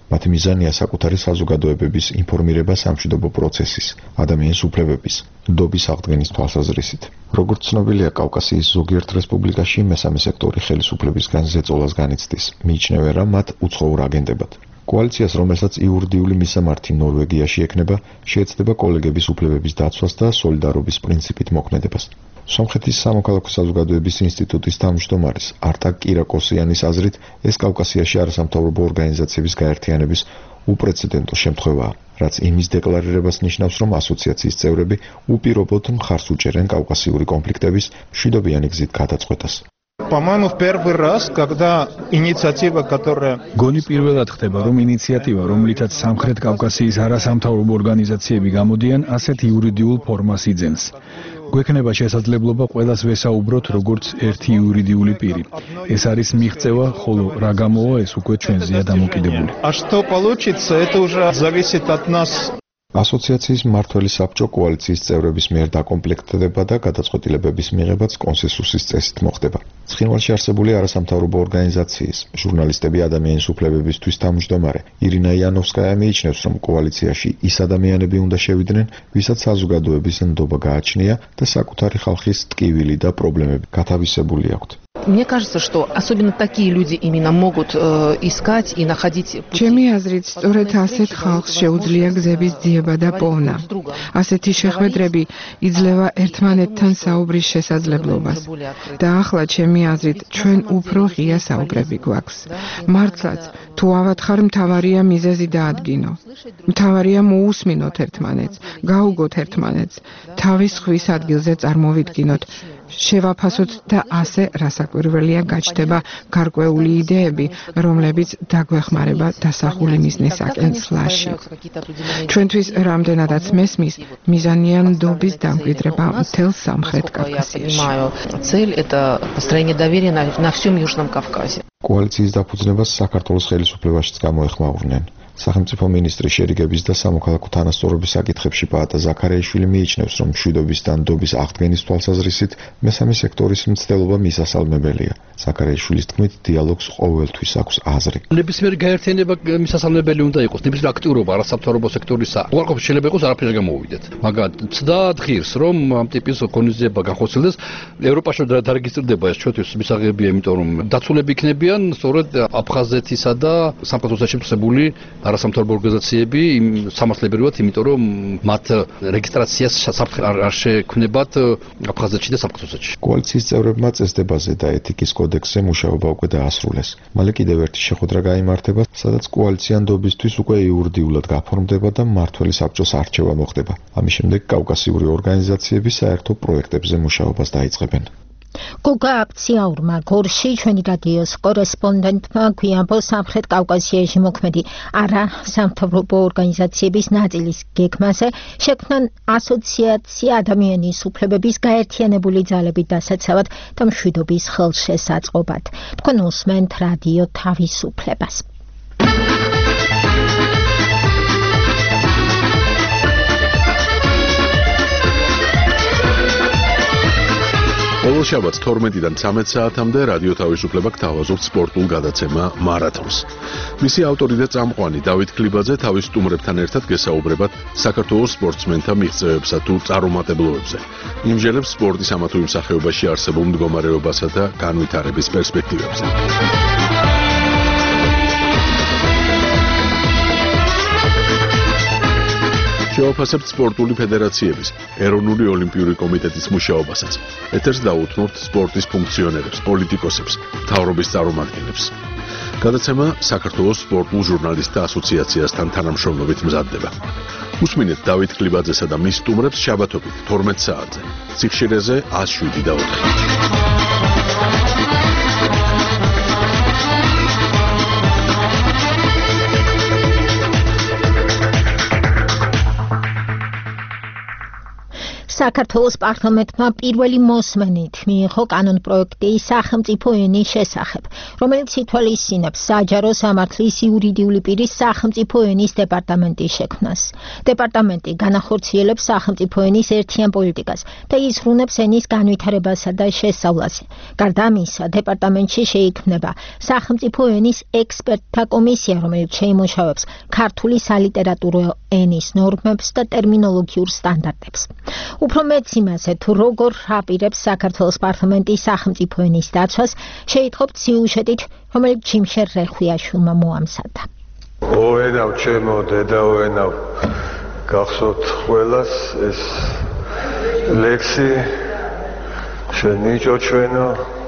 მათი მიზანია საკუთარი საზოგადოებების ინფორმირება სამშვიდობო პროცესის, ადამიანის უფლებების, ნდობის აღდგენის თვალსაზრისით. როგორც ცნობილია, კავკასიის ზოგიერთ რესპუბლიკაში მესამე სექტორი ხელისუფლებისგან ზეწოლას განიცდის, მიიჩნევენ მათ უცხოურ აგენტებად. კოალიციას, რომელსაც იურიდიული მისამართი ნორვეგიაში ექნება, შეეცდება კოლეგების უფლებების დაცვას და სოლიდარობის პრინციპით მოქმედებას. სომხეთის სამოქალაქო საზოგადოების ინსტიტუტის თავმჯდომარის არტაკ კირაკოსიანის აზრით, ეს კავკასიაში არასამთავრობო ორგანიზაციების გაერთიანების უპრეცედენტო შემთხვევაა, რაც იმის დეკლარირებას ნიშნავს, რომ ასოციაციის წევრები უპირობოდ მხარს უჭერენ კავკასიური კონფლიქტების მშვიდობიანი გზით გადაწყვეტას. По-моему, в первый раз, когда инициатива, которая... გონი პირველად ხდება, რომ ინიციატივა, რომლითაც სამხრეთ კავკასიის არასამთავრობო ორგანიზაციები გამოდიან, ასეთ იურიდიულ ფორმას იძენს. გვექნება შესაძლებლობა ყველას ვესაუბროთ როგორც ერთი იურიდიული პირი. ეს არის მიღწევა, ხოლო რა გამოვა, ეს უკვე ჩვენზეა დამოკიდებული. А что получится, это уже зависит от нас. ასოციაციის მმართველი საბჭო კოალიციის წევრების მიერ დაკომპლექტდება და გადაწყვეტილებების მიღებაც კონსენსუსის წესით მოხდება. ცხინვალში არსებული არასამთავრობო ორგანიზაციის ჟურნალისტები ადამიანის უფლებებისთვის თავმჯდომარე ირინა იანოვსკაია მიიჩნევს, რომ კოალიციაში ის ადამიანები უნდა შევიდნენ, ვისაც საზოგადოების ნდობა გააჩნია და საკუთარი ხალხის ტკივილი და პრობლემები გათავისებული აქვთ. Мне кажется, что особенно такие люди именно могут э, искать и находить пути. ჩემი აზრით, სწორედ ასეთ ხალხს შეუძლია გზების ძიება და პოვნა. ასეთი შეხვედრები იძლევა ერთმანეთთან საუბრის შესაძლებლობას. და ახლა ჩემი აზრით, ჩვენ უფრო ღია საუბრები გვაქვს. მართლაც, თუ ავათხარ, მთავარია მიზეზი დაადგინო. მთავარია მოусმინოთ ერთმანეთს, გაუგოთ ერთმანეთს, თავის ხვის ადგილზე წარმოვიდგინოთ. შევაფასოთ და ასე რასაკვირველია გაჩნდება გარკვეული იდეები, რომლებიც დაგვეხმარება დასახული მიზნისაკენ სლაში. ჩვენთვის რამდენადაც მესმის, მიზანია ნდობის დამკვიდრება მთელ სამხრეთ კავკასიაში. Цель это построение доверия на, на всем Южном Кавказе. კოალიციის დაფუძნებას საქართველოს ხელისუფლებაშიც გამოეხმაურნენ. სახელმწიფო მინისტრი შერიგების და სამოქალაქო თანასწორობის საკითხებში პაატა ზაქარიაშვილი მიიჩნევს, რომ მშვიდობის და ნდობის აღდგენის თვალსაზრისით მესამე სექტორის მცდელობა მისასალმებელია. ზაქარიაშვილის თქმით, დიალოგს ყოველთვის აქვს აზრი. ნებისმიერი გაერთიანება მისასალმებელი უნდა იყოს, ნებისმიერი აქტიურობა არასამთავრობო სექტორისა უარყოფით შეიძლება იყოს არაფერი გამოვიდეთ. მაგრამ ცდად ღირს, რომ ამ ტიპის ღონისძიება განხორციელდეს, ევროპაში დარეგისტრირდება ეს ჩვენთვის მისაღებია, იმიტომ რომ დაცულები იქნებიან სწორედ აფხაზეთისა და სამხრეთ ოსეთში მცდებული არასამთავრობო ორგანიზაციები სამართლებრივად, იმიტომ რომ მათ რეგისტრაციას არ შექმნებათ აფხაზეთში და სამხრეთ ოსეთში. კოალიციის წევრებმა წესდებაზე და ეთიკის კოდექსზე მუშაობა უკვე დაასრულეს. მალე კიდევ ერთი შეხვედრა გაიმართება, სადაც კოალიცია ნდობისთვის უკვე იურიდიულად გაფორმდება და მმართველი საბჭოს არჩევა მოხდება. ამის შემდეგ კავკასიური ორგანიზაციები საერთო პროექტებზე მუშაობას დაიწყებენ. გოგა აფციაურმა გორში ჩვენი რადიოს კორესპონდენტმა გვიამბო სამხრეთ კავკასიაში მოქმედი არა სამთავრობო ორგანიზაციების ნაწილის გეგმაზე შექმნან ასოციაცია ადამიანის უფლებების გაერთიანებული ძალებით დასაცავად და მშვიდობის ხელშესაწყობად. თქვენ უსმენთ რადიო თავისუფლებას. ბოლო შაბათს თორმეტიდან ცამეტ საათამდე რადიო თავისუფლება გთავაზობთ სპორტულ გადაცემა მარათონს. მისი ავტორი და წამყვანი დავით ქლიბაძე თავის სტუმრებთან ერთად გესაუბრებათ საქართველოს სპორტსმენთა მიღწევებსა თუ წარუმატებლობებზე. იმჟელებს სპორტის ამა თუ იმ სახეობაში არსებულ მდგომარეობასა და განვითარების პერსპექტივებზე. შევაფასებთ სპორტული ფედერაციების, ეროვნული ოლიმპიური კომიტეტის მუშაობასაც. ეთერს დაუთმობთ სპორტის ფუნქციონერებს, პოლიტიკოსებს, მთავრობის წარმომადგენლებს. გადაცემა საქართველოს სპორტულ ჟურნალისტთა ასოციაციასთან თანამშრომლობით მზადდება. უსმინეთ დავით ქლიბაძესა და მის სტუმრებს შაბათობით თორმეტ საათზე. სიხშირეზე ათს შვიდი და ოთხი. საქართველოს პარლამენტმა პირველი მოსმენით მიიღო კანონპროექტი სახელმწიფო ენის შესახებ, რომელიც ითვალისწინებს საჯარო სამართლის იურიდიული პირის სახელმწიფო ენის დეპარტამენტის შექმნას. დეპარტამენტი განახორციელებს სახელმწიფო ენის ერთიან პოლიტიკას და იზრუნებს ენის განვითარებასა და შესწავლას. გარდა ამისა, დეპარტამენტში შეიქმნება სახელმწიფო ენის ექსპერტთა კომისია, რომელიც შეიმუშავებს ქართული სალიტერატურო ენის ნორმებს და ტერმინოლოგიურ სტანდარტებს. უფრო მეც იმაზე, თუ როგორ აპირებს საქართველოს პარლამენტი სახელმწიფო ენის დაცვას, შეიტყობთ სიუჟეტით, რომელიც ჯიმშერ რეხვიაშვილმა მოამზადა. ოენავ ჩემო დედაოენავ, გახსოვთ ყველას ეს ლექსი, შენ ნიჭო ჩვენო,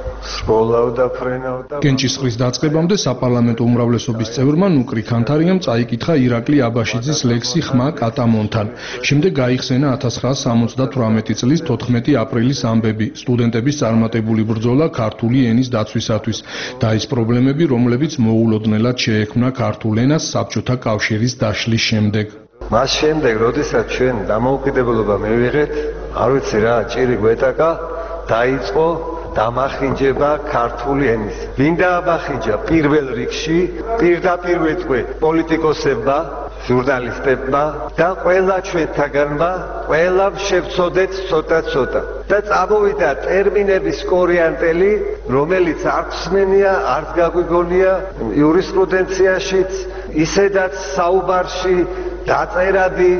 სროლავ და ფრენავ და გენჭისყრის დაწყებამდე საპარლამენტო უმრავლესობის წევრმა ნუკრი ქანთარიამ წაიკითხა ირაკლი აბაშიძის ლექსი ხმა კატამონთან. შემდეგ გაიხსენა ათას ცხრაას სამოცდათვრამეტი წლის თოთხმეტი აპრილის ამბები, სტუდენტების წარმატებული ბრძოლა ქართული ენის დაცვისათვის და ის პრობლემები, რომლებიც მოულოდნელად შეექმნა ქართულ ენას საბჭოთა კავშირის დაშლის შემდეგ. მას შემდეგ, როდესაც ჩვენ დამოუკიდებლობა მივიღეთ, არ ვიცი რა, ჭირი გვეტაკა, დაიწყო დამახინჯება ქართული ენის. ვინ დააბახინჯა პირველ რიგში, პირდაპირ ვეთქვე პოლიტიკოსებმა, ჟურნალისტებმა და ყველა ჩვენთაგანმა, ყველამ შევწოდეთ ცოტა-ცოტა. და წამოვიდა ტერმინების კორიანტელი, რომელიც არ ხსნენია, არც გაგვიგონია იურისპრუდენციაშიც, ისედაც საუბარში დაწერადი,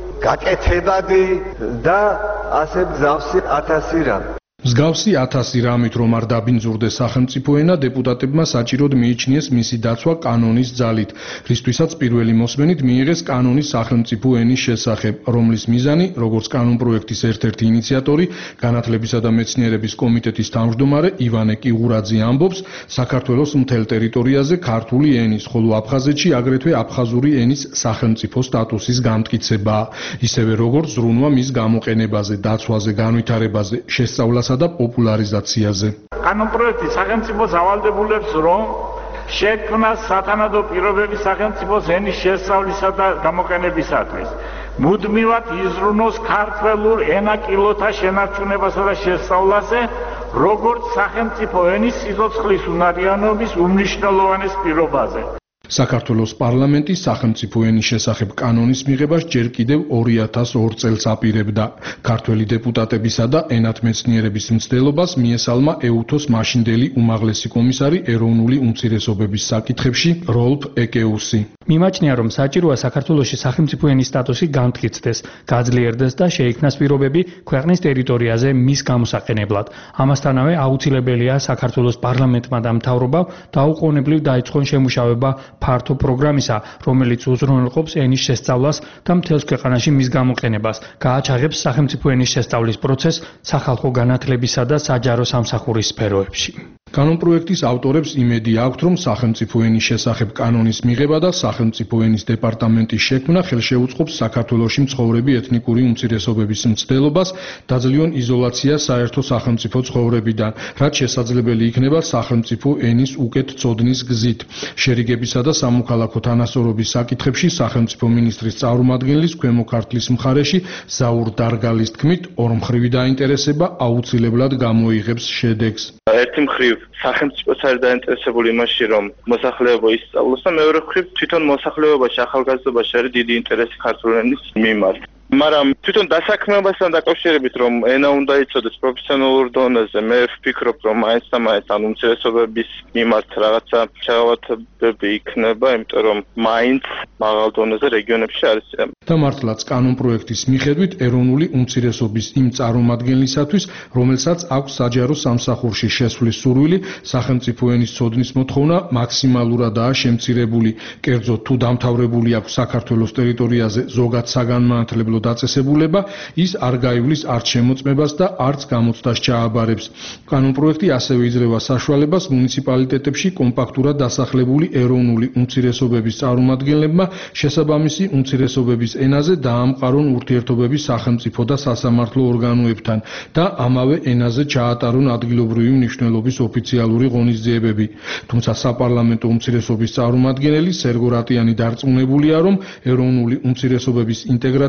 გაკეთებადი და ასე მსგავსი ათასი რამ. მსგავსი ათასი რამით რომ არ დაბინძურდეს სახელმწიფო ენა, დეპუტატებმა საჭიროდ მიიჩნიეს მისი დაცვა კანონის ძალით, რისთვისაც პირველი მოსმენით მიიღეს კანონის სახელმწიფო ენის შესახებ, რომლის მიზანი, როგორც კანონპროექტის ერთ-ერთი ინიციატორი, განათლებისა და მეცნიერების კომიტეტის თავმჯდომარე ივანე კიღურაძე ამბობს, საქართველოს მთელ ტერიტორიაზე ქართული ენის, ხოლო აფხაზეთში აგრეთვე აფხაზური ენის სახელმწიფო სტატუსის გამტკიცებაა, ისევე როგორც ზრუნვა მის გამოყენებაზე, დაცვაზე, განვითარებაზე, შესწავლას და პოპულარიზაციაზე. კანონპროექტი სახელმწიფოს ავალდებულებს, რომ შექმნას სათანადო პირობები სახელმწიფოს ენის შესწავლისა და გამოყენებისათვის. მუდმივად იზრუნოს ქართველურ ენაკილოთა შენარჩუნებასა და შესწავლაზე, როგორც სახელმწიფო ენის სიცოცხლის უნარიანობის უმნიშვნელოვანეს პირობაზე. საქართველოს პარლამენტი სახელმწიფო ენის შესახებ კანონის მიღებას ჯერ კიდევ ორი ათას ორ წელს აპირებდა. ქართველი დეპუტატებისა და ენათმეცნიერების მცდელობას მიესალმა ეუთოს მაშინდელი უმაღლესი კომისარი ეროვნული უმცირესობების საკითხებში როლფ ეკეუსი. მიმაჩნია, რომ საჭიროა საქართველოში სახელმწიფო ენის სტატუსი გამტკიცდეს, გაძლიერდეს და შეიქმნას პირობები ქვეყნის ტერიტორიაზე მის გამოსაყენებლად. ამასთანავე აუცილებელია საქართველოს პარლამენტმა და მთავრობამ დაუყოვნებლივ დაიწყონ შემუშავება ფართო პროგრამისა, რომელიც უზრუნველყოფს ენის შესწავლას და მთელს ქვეყანაში მის გამოყენებას, გააჩაღებს სახელმწიფო ენის შესწავლის პროცესს სახალხო განათლებისა და საჯარო სამსახურის სფეროებში. კანონპროექტის ავტორებს იმედი აქვთ, რომ სახელმწიფო ენის შესახებ კანონის მიღება და სახელმწიფო ენის დეპარტამენტის შექმნა ხელშეუწყობს საქართველოში მცხოვრები ეთნიკური უმცირესობების მცდელობას, დაძლიონ იზოლაციას საერთო სახელმწიფო ცხოვრებიდან, რაც შესაძლებელი იქნება სახელმწიფო ენის უკეთ წოდნის გზით. შერიგებისა და სამოქალაქო თანასწორობის საკითხებში სახელმწიფო მინისტრის წარმომადგენლის ქვემო ქართლის მხარეში ზაურ დარგალის თქმით, ორმხრივი დაინტერესება აუცილებლად გამოიღებს შედეგს. ერთი მხრივ სახელმწიფოც არის დაინტერესებული იმაში, რომ მოსახლეობა ისწავლოს და მეორე მხრივ თვითონ მოსახლეობაში, ახალგაზრდობაში არის დიდი ინტერესი ქართული ენის მიმართ. მაგრამ თვითონ დასაქმებასთან დაკავშირებით, რომ ენა უნდა იცოდეს პროფესიონალურ დონეზე, მე ვფიქრობ, რომ მაინც და მაინც ან უმცირესობების მიმართ რაღაცა შეღავათებები იქნება, იმიტომ რომ მაინც მაღალ დონეზე რეგიონებში არის. და მართლაც კანონპროექტის მიხედვით ეროვნული უმცირესობის იმ წარმომადგენლისათვის, რომელსაც აქვს საჯარო სამსახურში შესვლის სურვილი, სახელმწიფო ენის ცოდნის მოთხოვნა მაქსიმალურადაა შემცირებული. კერძოდ, თუ დამთავრებული აქვს საქართველოს ტერიტორიაზე ზოგად საგანმანათლებლო დაწესებულება, ის არ გაივლის არც შემოწმებას და არც გამოცდას ჩააბარებს. კანონპროექტი ასევე იძლევა საშუალებას მუნიციპალიტეტებში კომპაქტურად დასახლებული ეროვნული უმცირესობების წარმომადგენლებმა შესაბამისი უმცირესობების ენაზე დაამყარონ ურთიერთობები სახელმწიფო და სასამართლო ორგანოებთან და ამავე ენაზე ჩაატარონ ადგილობრივი მნიშვნელობის ოფიციალური ღონისძიებები. თუმცა საპარლამენტო უმცირესობის წარმომადგენელი სერგო რატიანი დარწმუნებულია, რომ ეროვნული უმცირესობების ინტეგრაციას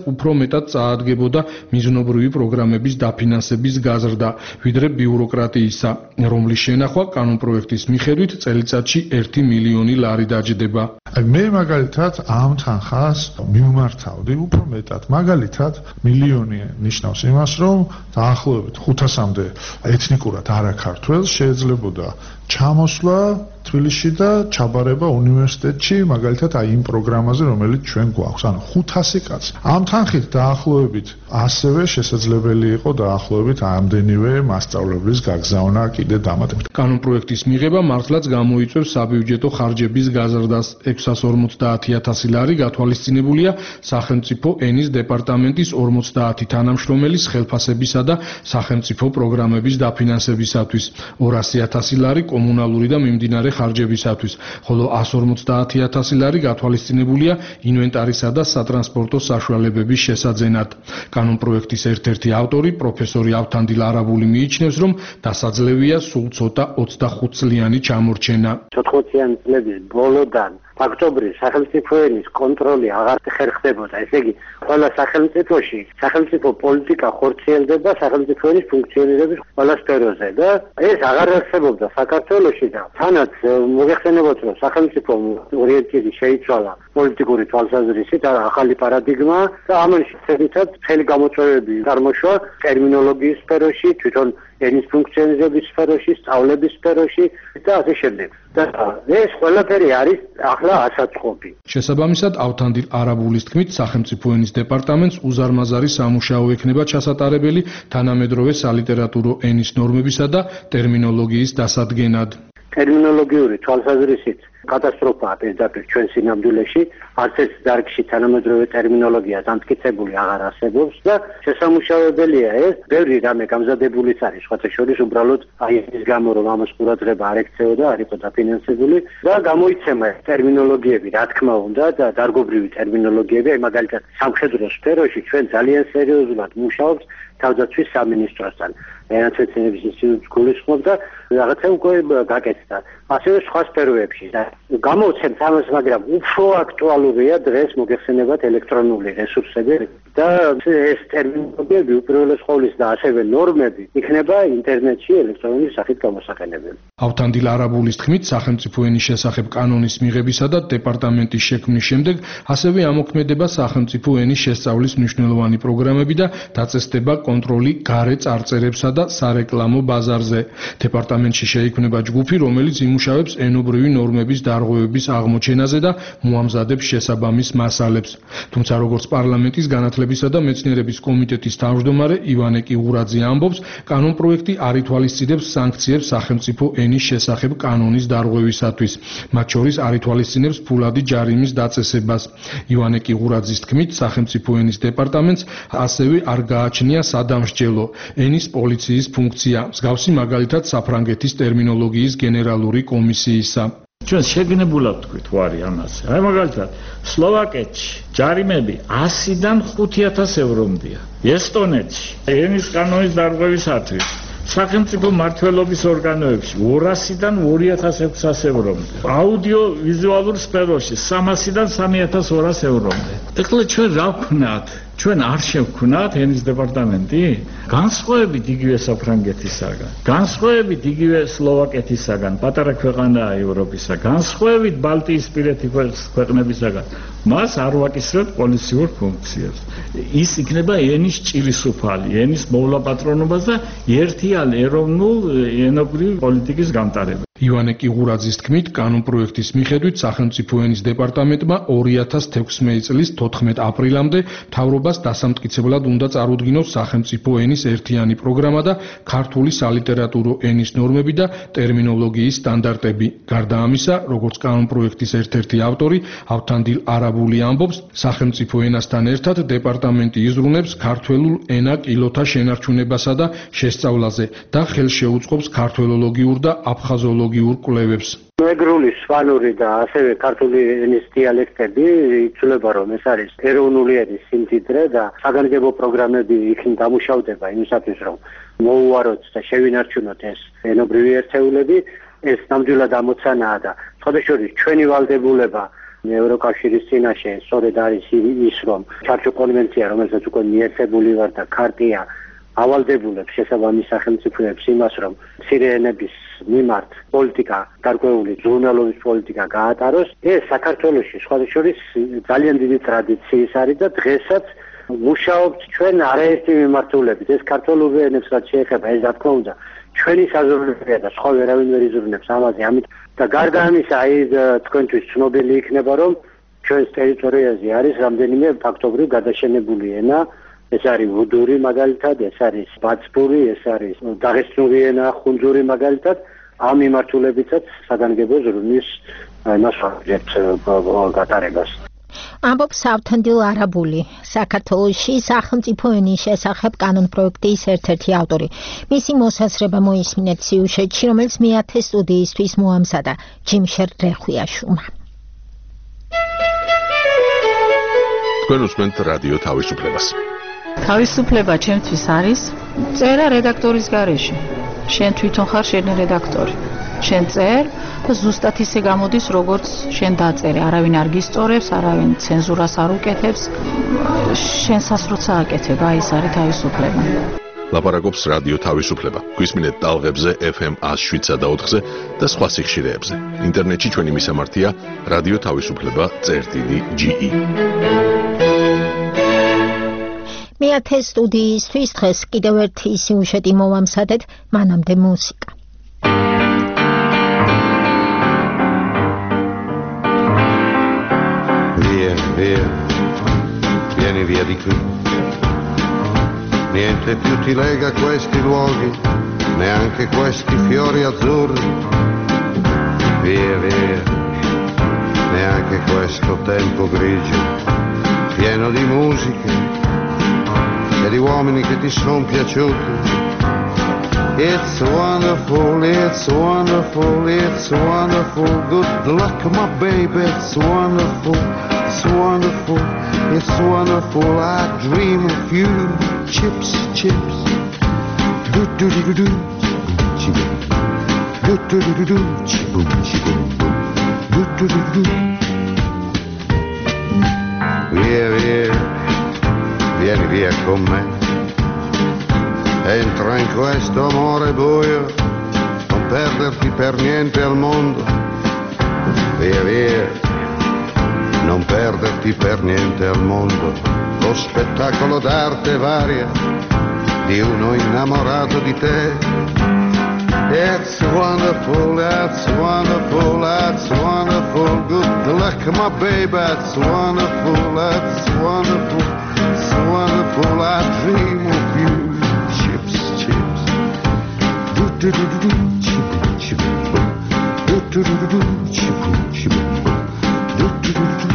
უფრო მეტად წაადგებოდა მიზნობრივი პროგრამების დაფინანსების გაზრდა, ვიდრე ბიუროკრატიისა, რომლის შენახვა კანონპროექტის მიხედვით წელიწადში ერთი მილიონი ლარი დაჯდება. მე მაგალითად ამ თანხას მიმართავდი უფრო მეტად. მაგალითად, მილიონი ნიშნავს იმას, რომ დაახლოებით ხუთასამდე ეთნიკურად არაქართველს შეიძლებოდა ჩამოსვლა თბილისში და ჩაბარება უნივერსიტეტში, მაგალითად აი იმ პროგრამაზე, რომელიც ჩვენ გვაქვს, ანუ ხუთასი კაცი. ამ თანხით დაახლოებით ასევე შესაძლებელი იყო დაახლოებით ამდენივე მასწავლებლის გაგზავნა კიდე დამატებით. კანონპროექტის მიღება მართლაც გამოიწვევს საბიუჯეტო ხარჯების გაზრდას. ექვსას ორმოცდაათი ათასი ლარი გათვალისწინებულია სახელმწიფო ენის დეპარტამენტის ორმოცდაათი თანამშრომელის ხელფასებისა და სახელმწიფო პროგრამების დაფინანსებისათვის, ორასი ათასი ლარი კომუნალური და მიმდინარე ხარჯებისათვის, ხოლო ასი ორმოცდაათი ათასი ლარი გათვალისწინებულია ინვენტარისა და სატრანსპორტო საშუალებების შესაძენად. კანონპროექტის ერთ-ერთი ავტორი, პროფესორი ავთანდილ არაბული მიიჩნევს, რომ დასაძლევია სულ ცოტა ოცდახუთ წლიანი ჩამორჩენა. ოთხმოციანი წლების ბოლოდან ფაქტობრივ სახელმწიფო ენის კონტროლი აღარ ხერხდებოდა. ესე იგი, ყველა სახელმწიფოში სახელმწიფო პოლიტიკა ხორციელდება სახელმწიფო ენის ფუნქციონირების ყველა სფეროზე და ეს აღარ არსებობდა საქართველოში და თანაც მოგეხსენებათ, რომ სახელმწიფო ორიენტირი შეიცვალა პოლიტიკური თვალსაზრისით, ახალი პარადიგმა და ამან შესაძლოა მთელი გამოწვევები წარმოშვა ტერმინოლოგიის სფეროში, თვითონ ენის ფუნქციონირების სფეროში, სწავლების სფეროში და ასე შემდეგ. და ეს ყველაფერი არის ახლა ასაწყობი. შესაბამისად, ავთანდილ არაბულის თქმით, სახელმწიფო ენის დეპარტამენტს უზარმაზარი სამუშაო ექნება ჩასატარებელი თანამედროვე სალიტერატურო ენის ნორმებისა და ტერმინოლოგიის დასადგენად. ტერმინოლოგიური თვალსაზრისით კატასტროფაა პირდაპირ ჩვენ სინამდვილეში, არც ერთ დარგში თანამედროვე ტერმინოლოგია დამტკიცებული აღარ არსებობს და შესამუშავებელია ეს, ბევრი რამე გამზადებულიც არის, სხვათა შორის უბრალოდ აი ის გამო, რომ ამას ყურადღება არ ექცეოდა, არ იყო დაფინანსებული და გამოიცემა ტერმინოლოგიები, რა თქმა უნდა, და დარგობრივი ტერმინოლოგიები, აი მაგალითად სამხედრო სფეროში ჩვენ ძალიან სერიოზულად მუშაობთ თავდაცვის სამინისტროსთან. ენათმეცნიერების ინსტიტუტს გულისხმობ და რაღაცა უკვე გაკეთდა. ასევე სხვა სფეროებში და გამოვცემთ ამას, მაგრამ უფრო აქტუალურია დღეს მოგეხსენებათ ელექტრონული რესურსები და ეს ტერმინოლოგიები უპირველეს ყოვლის და ასევე ნორმები იქნება ინტერნეტში ელექტრონული სახით გამოსაყენებელი. ავთანდილ არაბულის თქმით, სახელმწიფო ენის შესახებ კანონის მიღებისა და დეპარტამენტის შექმნის შემდეგ ასევე ამოქმედება სახელმწიფო ენის შესწავლის მნიშვნელოვანი პროგრამები და დაწესდება კონტროლი გარე წარწერებსა და სარეკლამო ბაზარზე. დეპარტამენტში შეიქმნება ჯგუფი, რომელიც იმუშავებს ენობრივი ნორმების დარღვევების აღმოჩენაზე და მოამზადებს შესაბამის მასალებს. თუმცა როგორც პარლამენტის განათლებისა და მეცნიერების კომიტეტის თავმჯდომარე ივანე კიღურაძე ამბობს, კანონპროექტი არ ითვალისწინებს სანქციებს სახელმწიფო ენის შესახებ კანონის დარღვევისათვის. მათ შორის არ ითვალისწინებს ფულადი ჯარიმის დაწესებას. ივანე კიღურაძის თქმით, სახელმწიფო ენის დეპარტამენტს ასევე არ გააჩნია სადამსჯელო ენის პოლიციის ფუნქცია, მსგავსი მაგალითად საფრანგეთის ტერმინოლოგიის გენერალური კომისიისა. ჩვენ შეგნებულად თქვით ვარი ამაზე. აი მაგალითად, სლოვაკეთში ჯარიმები ასიდან ხუთი ათას ევრომდია. ესტონეთში ენის კანონის დარღვევისათვის სახელმწიფო მმართველობის ორგანოებში ორასიდან ორი ათას ექვსას ევრომდე. აუდიო ვიზუალურ სფეროში სამასიდან სამი ათას ორას ევრომდე. ეხლა ჩვენ რა ვქნათ? ჩვენ არ შევქნათ ენის დეპარტამენტი? განსხვავებით იგივე საფრანგეთისაგან, განსხვავებით იგივე სლოვაკეთისაგან, პატარა ქვეყანაა ევროპისა, განსხვავებით ბალტიისპირეთი ქვეყნებისაგან, მას არ ვაკისრებთ პოლიციურ ფუნქციებს. ის იქნება ენის ჭირისუფალი, ენის მოვლაპატრონობას და ერთიან ეროვნულ ენობრივი პოლიტიკის გამტარება. ივანე კიღურაძის თქმით, კანონპროექტის მიხედვით სახელმწიფო ენის დეპარტამენტმა ორი ათას თექვსმეტი წლის თოთხმეტ აპრილამდე მთავრობას დასამტკიცებლად უნდა წარუდგინოს სახელმწიფო ენის ერთიანი პროგრამა და ქართული სალიტერატურო ენის ნორმები და ტერმინოლოგიის სტანდარტები. გარდა ამისა, როგორც კანონპროექტის ერთ-ერთი ავტორი, ავთანდილ არაბული ამბობს, სახელმწიფო ენასთან ერთად დეპარტამენტი იზრუნებს ქართველულ ენა-კილოთა შენარჩუნებასა და შესწავლაზე და ხელს შეუწყობს ქართველოლოგიურ და აფხაზოლოგიურ კვლევებს. მეგრული, სვანური და ასევე ქართული ენის დიალექტები იცვლება, რომ ეს არის ეროვნული ენის სიმდიდრე და საგანგებო პროგრამები იქნ დამუშავდება იმისათვის, რომ მოუვაროთ და შევინარჩუნოთ ეს ენობრივი ერთეულები. ეს ნამდვილად ამოცანაა და სხვადასხვა ჩვენი ვალდებულება ევროკავშირის წინაშე სწორედ არის ის, რომ ჩარჩო კონვენცია, რომელსაც უკვე მიერთებული ვარ და ქარტია ავალდებულებს შესაბამის სახელმწიფოებს იმას, რომ მცირეენების მიმართ პოლიტიკა, გარკვეული ზრუნველობის პოლიტიკა გაატაროს. ეს საქართველოში სხვათა შორის ძალიან დიდი ტრადიციის არის და დღესაც მუშაობთ ჩვენ არაერთი მიმართულებით. ეს ქართულ ენებს რაც შეეხება, ეს რა თქმა უნდა ჩვენი საზრუნველია და სხვა ვერავინ ვერ იზრუნებს ამაზე. ამით და გარდა ამისა, აი თქვენთვის ცნობილი იქნება, რომ ჩვენს ტერიტორიაზე არის რამდენიმე ფაქტობრივ გადაშენებული ენა. ეს არის ვუდური მაგალითად, ეს არის ბაცბური, ეს არის დაღესტნური ენა, ხუნძური მაგალითად. ამ მიმართულებითაც საგანგებო ზრუნვის მასშტაბით გატარებას. ამბობს ავთანდილ არაბული, საქართველოში სახელმწიფო ენის შესახებ კანონპროექტის ერთ-ერთი ავტორი. მისი მოსაზრება მოისმინეთ სიუჟეტში, რომელიც მეათე სტუდიისთვის მოამზადა ჯიმშერ რეხვიაშვილმა. თქვენ უსმენთ რადიო თავისუფლებას. თავისუფლება ჩემთვის არის წერა რედაქტორის გარეშე. შენ თვითონ ხარ შენი რედაქტორი. შენ წერ და ზუსტად ისე გამოდის, როგორც შენ დაწერე. არავინ არ გისწორებს, არავინ ცენზურას არ უკეთებს. შენსას როცა აკეთებ, აი ეს არის თავისუფლება. ლაპარაკობს რადიო თავისუფლება. გვისმინეთ ტალღებზე ეფ ემ ას შვიდსა და ოთხზე და სხვა სიხშირეებზე. ინტერნეტში ჩვენი მისამართია რადიო თავისუფლება წერტილი ჯი ი. მეათე სტუდიისთვის დღეს კიდევ ერთი სიუჟეტი მოვამზადეთ, მანამდე მუსიკა. Via, via, vieni via di qui. Niente più ti lega questi luoghi, neanche questi fiori azzurri. Via, via, neanche questo tempo grigio, pieno di musiche e di uomini che ti sono piaciuti. It's wonderful, it's wonderful, it's wonderful. Good luck, my baby, it's wonderful, it's wonderful, it's wonderful. I dream of you. Chips, chips. Do do do do do. Chiboom. Do do do do do. Chiboom, chiboom. Do do do do. Via, via. Vieni via con me, entra in questo amore buio, non perderti per niente al mondo. Via via, non perderti per niente al mondo. Lo spettacolo d'arte varia di uno innamorato di te. It's wonderful, it's wonderful, it's wonderful. Good luck, my baby, it's wonderful, it's wonderful. It's wonderful, I dream of you. Chips, chips. Do do do do do. Chip, chip. Do do do do do. Chip, chip. Do do do do.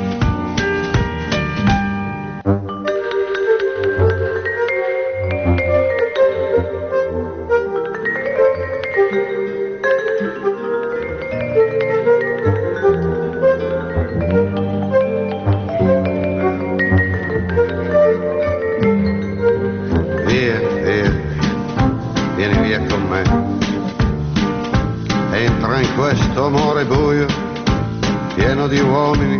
Questo amore buio, pieno di uomini.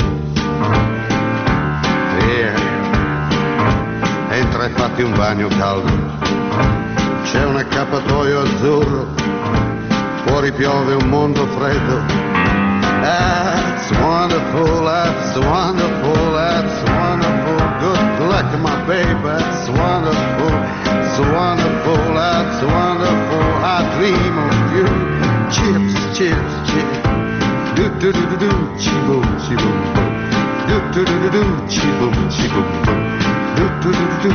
Via, entra e fatti un bagno caldo. C'è un accappatoio azzurro, fuori piove un mondo freddo. That's wonderful, that's wonderful, that's wonderful. Good luck, my baby, that's wonderful, it's wonderful, that's wonderful. I dream of you. Chips, chips, chips. Do do do do do. Chiboom, chiboom, boom. Do do do do do. Chiboom, chiboom, boom. Do do do do do.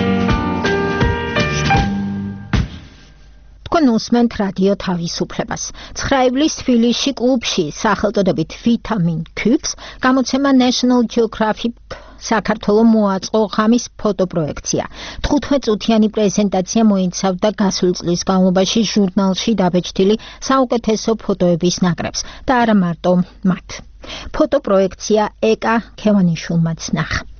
თქვენ უსმენთ რადიო თავისუფლებას. ცხრა ივლის თბილისში კლუბში სახელწოდებით ვიტამინ Q-ს გამოცემა National Geographic საქართველოს მოაწყო ღამის ფოტოპროექცია. თხუთმეტ წუთიანი პრეზენტაცია მოიცავდა გასულ წლის განმავლობაში ჟურნალში დაბეჭდილი საუკეთესო ფოტოების ნაკრებს და არა მარტო მათ. ფოტოპროექცია ეკა ქევანიშვილმაც ნახა.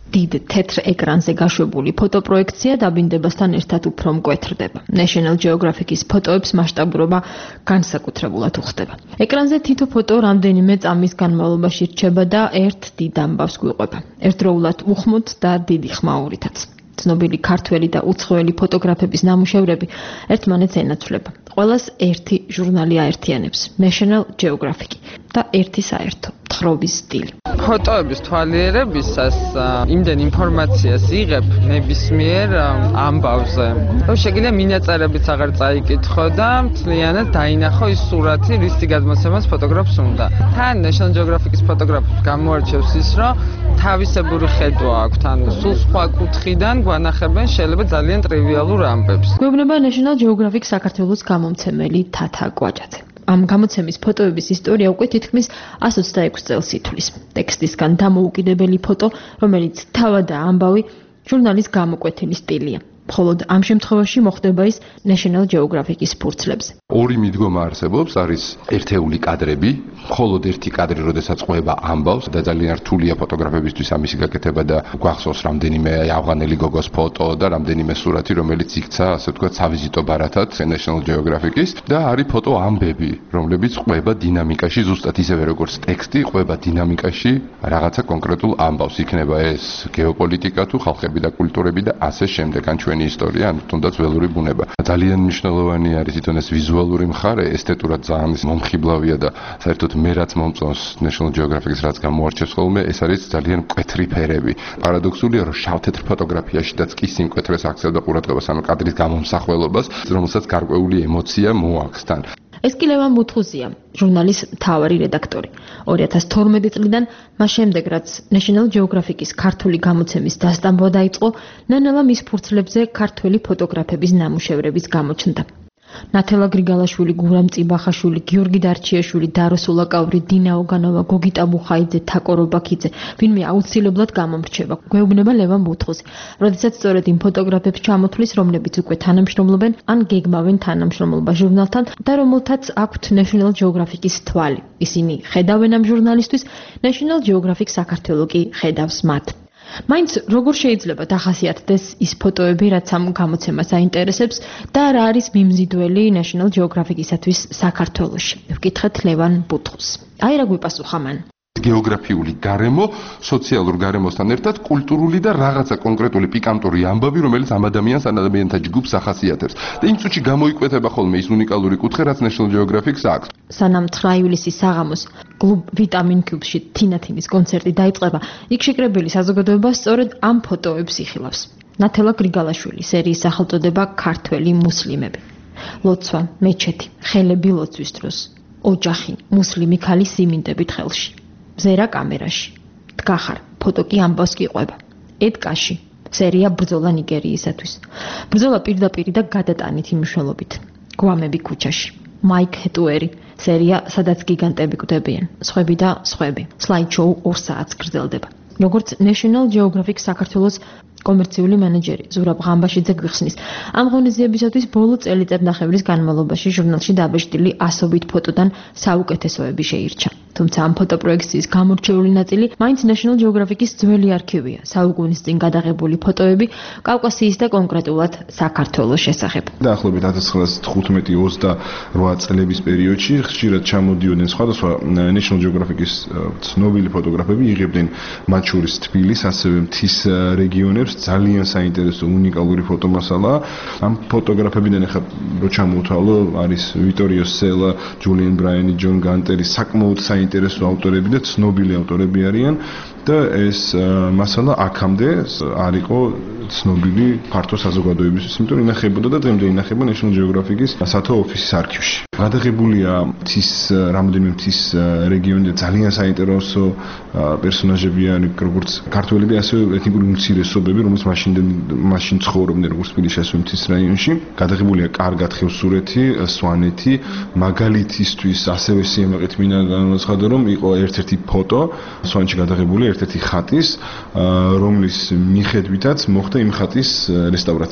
დიდ თეთრ ეკრანზე გაშვებული ფოტოპროექცია დაბინდებასთან ერთად უფრო მკვეთრდება. National Geographic-ის ფოტოებს მასშტაბურობა განსაკუთრებულად უხდება. ეკრანზე თითო ფოტო რამდენიმე წამის განმავლობაში რჩება და ერთ დიდ ამბავს გვიყვება. ერთდროულად უხმოდ და დიდი ხმაურითაც. ცნობილი ქართველი და უცხოელი ფოტოგრაფების ნამუშევრები ერთმანეთს ენაცვლება. ყველას ერთი ჟურნალი აერთიანებს, National Geographic და ერთი საერთო თხრობის სტილი. ფოტოების თვალიერებისას იმდენ ინფორმაციას იღებ ნებისმიერ ამბავზე. რომ შეგიძლია მინაწერებიც აღარ წაიკითხო და მთლიანად დაინახო ის სურათი, რისი გადმოცემას ფოტოგრაფს უნდა. თან National Geographic-ის ფოტოგრაფს გამოარჩევს ის, რომ თავისებური ხედვა აქვთ, ანუ სულ სხვა კუთხიდან გვანახებენ შეიძლება ძალიან ტრივიალურ ამბებს. გვეუბნება National Geographic საქართველოს გამომცემელი თათა კვაჭაძე. ამ გამოცემის ფოტოების ისტორია უკვე თითქმის εκατს ოცდაექვსი წელს ითვლის. ტექსტისგან დამოუკიდებელი ფოტო, რომელიც თავადაა ამბავი, ჟურნალის გამოკვეთილი სტილია. მხოლოდ ამ შემთხვევაში მოხდება ის National Geographic-ის ფურცლებზე. ორი მიდგომა არსებობს, არის ერთეული კადრები, მხოლოდ ერთი კადრი, როდესაც ყვება ამბავს და ძალიან რთულია ფოტოგრაფებისთვის ამისი გაკეთება და გვახსოვს რამდენიმე ავღანელი გოგოს ფოტო და რამდენიმე სურათი, რომელიც იქცა, ასე ვთქვათ, სავიზიტო ბარათად National Geographic-ის და არის ფოტო ამბები, რომლებიც ყვება დინამიკაში, ზუსტად ისევე როგორც ტექსტი ყვება დინამიკაში რაღაცა კონკრეტულ ამბავს. იქნება ეს გეოპოლიტიკა თუ ხალხები და კულტურები და ასე შემდეგ. ან ჩვენი ისტორია, ან თუნდაც ველური ბუნება. ძალიან მნიშვნელოვანი არის თვითონ ეს ვიზუალური მხარე, ესთეტურად ძალიან მომხიბლავია და საერთოდ მე რაც მომწონს National Geographic-ის რაც გამოარჩევს ხოლმე, ეს არის ძალიან მკვეთრი ფერები. პარადოქსულია, რომ შავ-თეთრ ფოტოგრაფიაშიც კი სიმკვეთრეს აქცევდა ყურადღებას, ანუ კადრის გამომსახველობას, რომელსაც გარკვეული ემოცია მოაქვს თან. ეს კი ლევან ბუთხუზია, ჟურნალის მთავარი რედაქტორი. ორი ათას თორმეტი წლიდან, მას შემდეგ რაც National Geographic-ის ქართული გამოცემის დასტამბვა დაიწყო, ნანალა მის ფურცლებზე ქართველი ფოტოგრაფების ნამუშევრების გამოჩნდა. ნათელა გრიგალაშვილი, გურამ წიბახაშვილი, გიორგი დარჩიაშვილი, დარო სულაკაური, დინა ოგანოვა, გოგიტა ბუხაიძე, თაკო რობაქიძე, ვინმე აუცილებლად გამომრჩება. გვეუბნება ლევან ბუთხუზი. როდესაც სწორედ იმ ფოტოგრაფებს ჩამოთვლის, რომლებიც უკვე თანამშრომლობენ, ან გეგმავენ თანამშრომლობა ჟურნალთან და რომელთაც აქვთ National Geographic-ის თვალი. ისინი ხედავენ ამ ჟურნალისტვის, National Geographic საქართველო კი ხედავს მათ. მაინც როგორ შეიძლება დახასიათდეს ის ფოტოები, რაც ამ გამოცემას აინტერესებს და რა არის მიმზიდველი National Geographic-ისათვის საქართველოში? ვკითხეთ ლევან ბუთხუზს. აი რა გვიპასუხა მან. გეოგრაფიული გარემო, სოციალურ გარემოსთან ერთად კულტურული და რაღაცა კონკრეტული პიკანტური ამბავი, რომელიც ამ ადამიანს ან ადამიანთა ჯგუფს ახასიათებს. და იმ წუთში გამოიკვეთება ხოლმე ის უნიკალური კუთხე, რაც National Geographic-ს აქვს. სანამ ცხრა ივლისის საღამოს კლუბ ვიტამინ კიუბში თინათინის კონცერტი დაიწყება, იქ შეკრებილი საზოგადოება სწორედ ამ ფოტოებს იხილავს. ნათელა გრიგალაშვილი, სერიის სახელწოდება ქართველი მუსლიმები. ლოცვა, მეჩეთი, ხელები ლოცვის დროს, ოჯახი, მუსლიმი ქალი სიმინდებით ხელში. ზერა კამერაში. დგახარ, ფოტო კი ამბავს კი ყვება. ედკაში, სერია ბრძოლა ნიგერიისათვის. ბრძოლა პირდაპირ და გადატანით იმშველობით. გვამები ქუჩაში. მაიკ ჰეტუერი, სერია სადაც გიგანტები კვდებიან. სხვები და სხვები. სლაიდშოუ ორ საათს გრძელდება. როგორც National Geographic საქართველოს კომერციული მენეჯერი ზურაბ ღამბაშიძე გვიხსნის, ამ ღონისძიებისათვის ბოლო წელიწადნახევრის განმავლობაში ჟურნალში დაბეჭდილი ასობით ფოტოდან საუკეთესოები შეირჩა. თუმცა ამ ფოტოპროექციის გამორჩეული ნაწილი მაინც National Geographic-ის ძველი არქივია, საუკუნის წინ გადაღებული ფოტოები კავკასიის და კონკრეტულად საქართველოს შესახებ. დაახლოებით ათას ცხრაასი თხუთმეტი ოცდაოთხ წლების პერიოდში ხშირად ჩამოდიოდნენ სხვადასხვა National Geographic-ის ცნობილი ფოტოგრაფები, იღებდნენ მათ შორის თბილის, ასევე მთის რეგიონებს. ძალიან საინტერესო უნიკალური ფოტომასალა. ამ ფოტოგრაფებიდან ახლა რო ჩამოვთვალო, არის ვიტორიო სელა, ჯულიენ ბრაიანი, ჯონ განტერი, საკმაოდ საინტერესო ავტორები და ცნობილი ავტორები არიან და ეს მასალა აქამდე არ იყო ცნობილი ფართო საზოგადოებისთვის, იმიტომ რომ ინახებოდა და დღემდე ინახება National Geographic-ის სათო ოფისის არქივში. გადაღებულია მთის რამდენიმე მთის რეგიონი და ძალიან საინტერესო პერსონაჟები არის, როგორც ქართველები, ასევე ეთნიკური უმცირესობები, რომელიც მაშინ მაშინ ცხოვრობდნენ როგორც თბილისში, ასევე მთის რაიონში. გადაღებულია კარგად ხევსურეთი, სვანეთი, მაგალითისთვის ასევე სიამაყით მინდა განაცხადო, რომ იყო ერთ-ერთი ფოტო სვანეთში გადაღებული ერთ-ერთი ხატის, რომლის მიხედვითაც მოხდა იმ ხატის რესტავრაცია.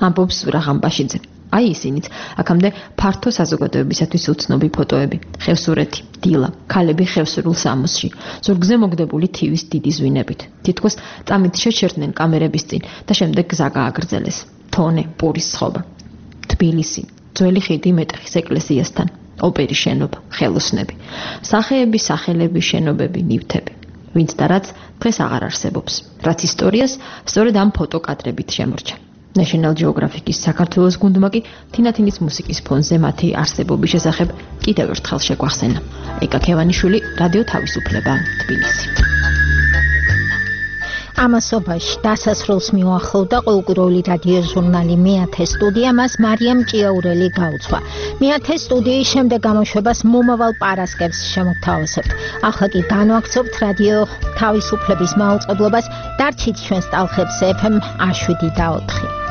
ამბობს სურაღან ბაშიძე. აი ისინიც აქამდე ფართო საზოგადოებისათვის უცნობი ფოტოები, ხევსურეთი, დილა, ქალები ხევსურულ სამოსში, ზურგზე მოგდებული თივის დიდი ზვინებით. თითქოს წამით შეჩერდნენ კამერების წინ და შემდეგ გზა გააგრძელეს. თონე, პურის სხობა. თბილისი, ძველი ხიდი მეტეხის ეკლესიასთან, ოპერის შენობა, ხელოსნები, სახეები, სახელები, შენობები, ნივთები. ვინც და რაც დღეს აღარ არსებობს, რაც ისტორიას სწორედ ამ ფოტოკადრებით შემორჩა. National Geographic-ის საქართველოს გუნდმა კი თინათინის მუსიკის ფონზე მათი არსებობის შესახებ კიდევ ერთხელ შეგვახსენა. ეკა ქევანიშვილი, რადიო თავისუფლება, თბილისი. ამასობაში დასასრულს მიუახლოვდა ყოველკვირეული რადიო ჟურნალი მეათე სტუდია, მას მარიამ ჭიაურელი გაუცვა. მეათე სტუდიის შემდეგ გამოშვებას მომავალ პარასკევს შემოგთავაზებთ. ახლა კი განვაგრძობთ რადიო თავისუფლების მაუწყებლობას, დარჩით ჩვენს ტალხებზე ეფ ემ შვიდ და ოთხი.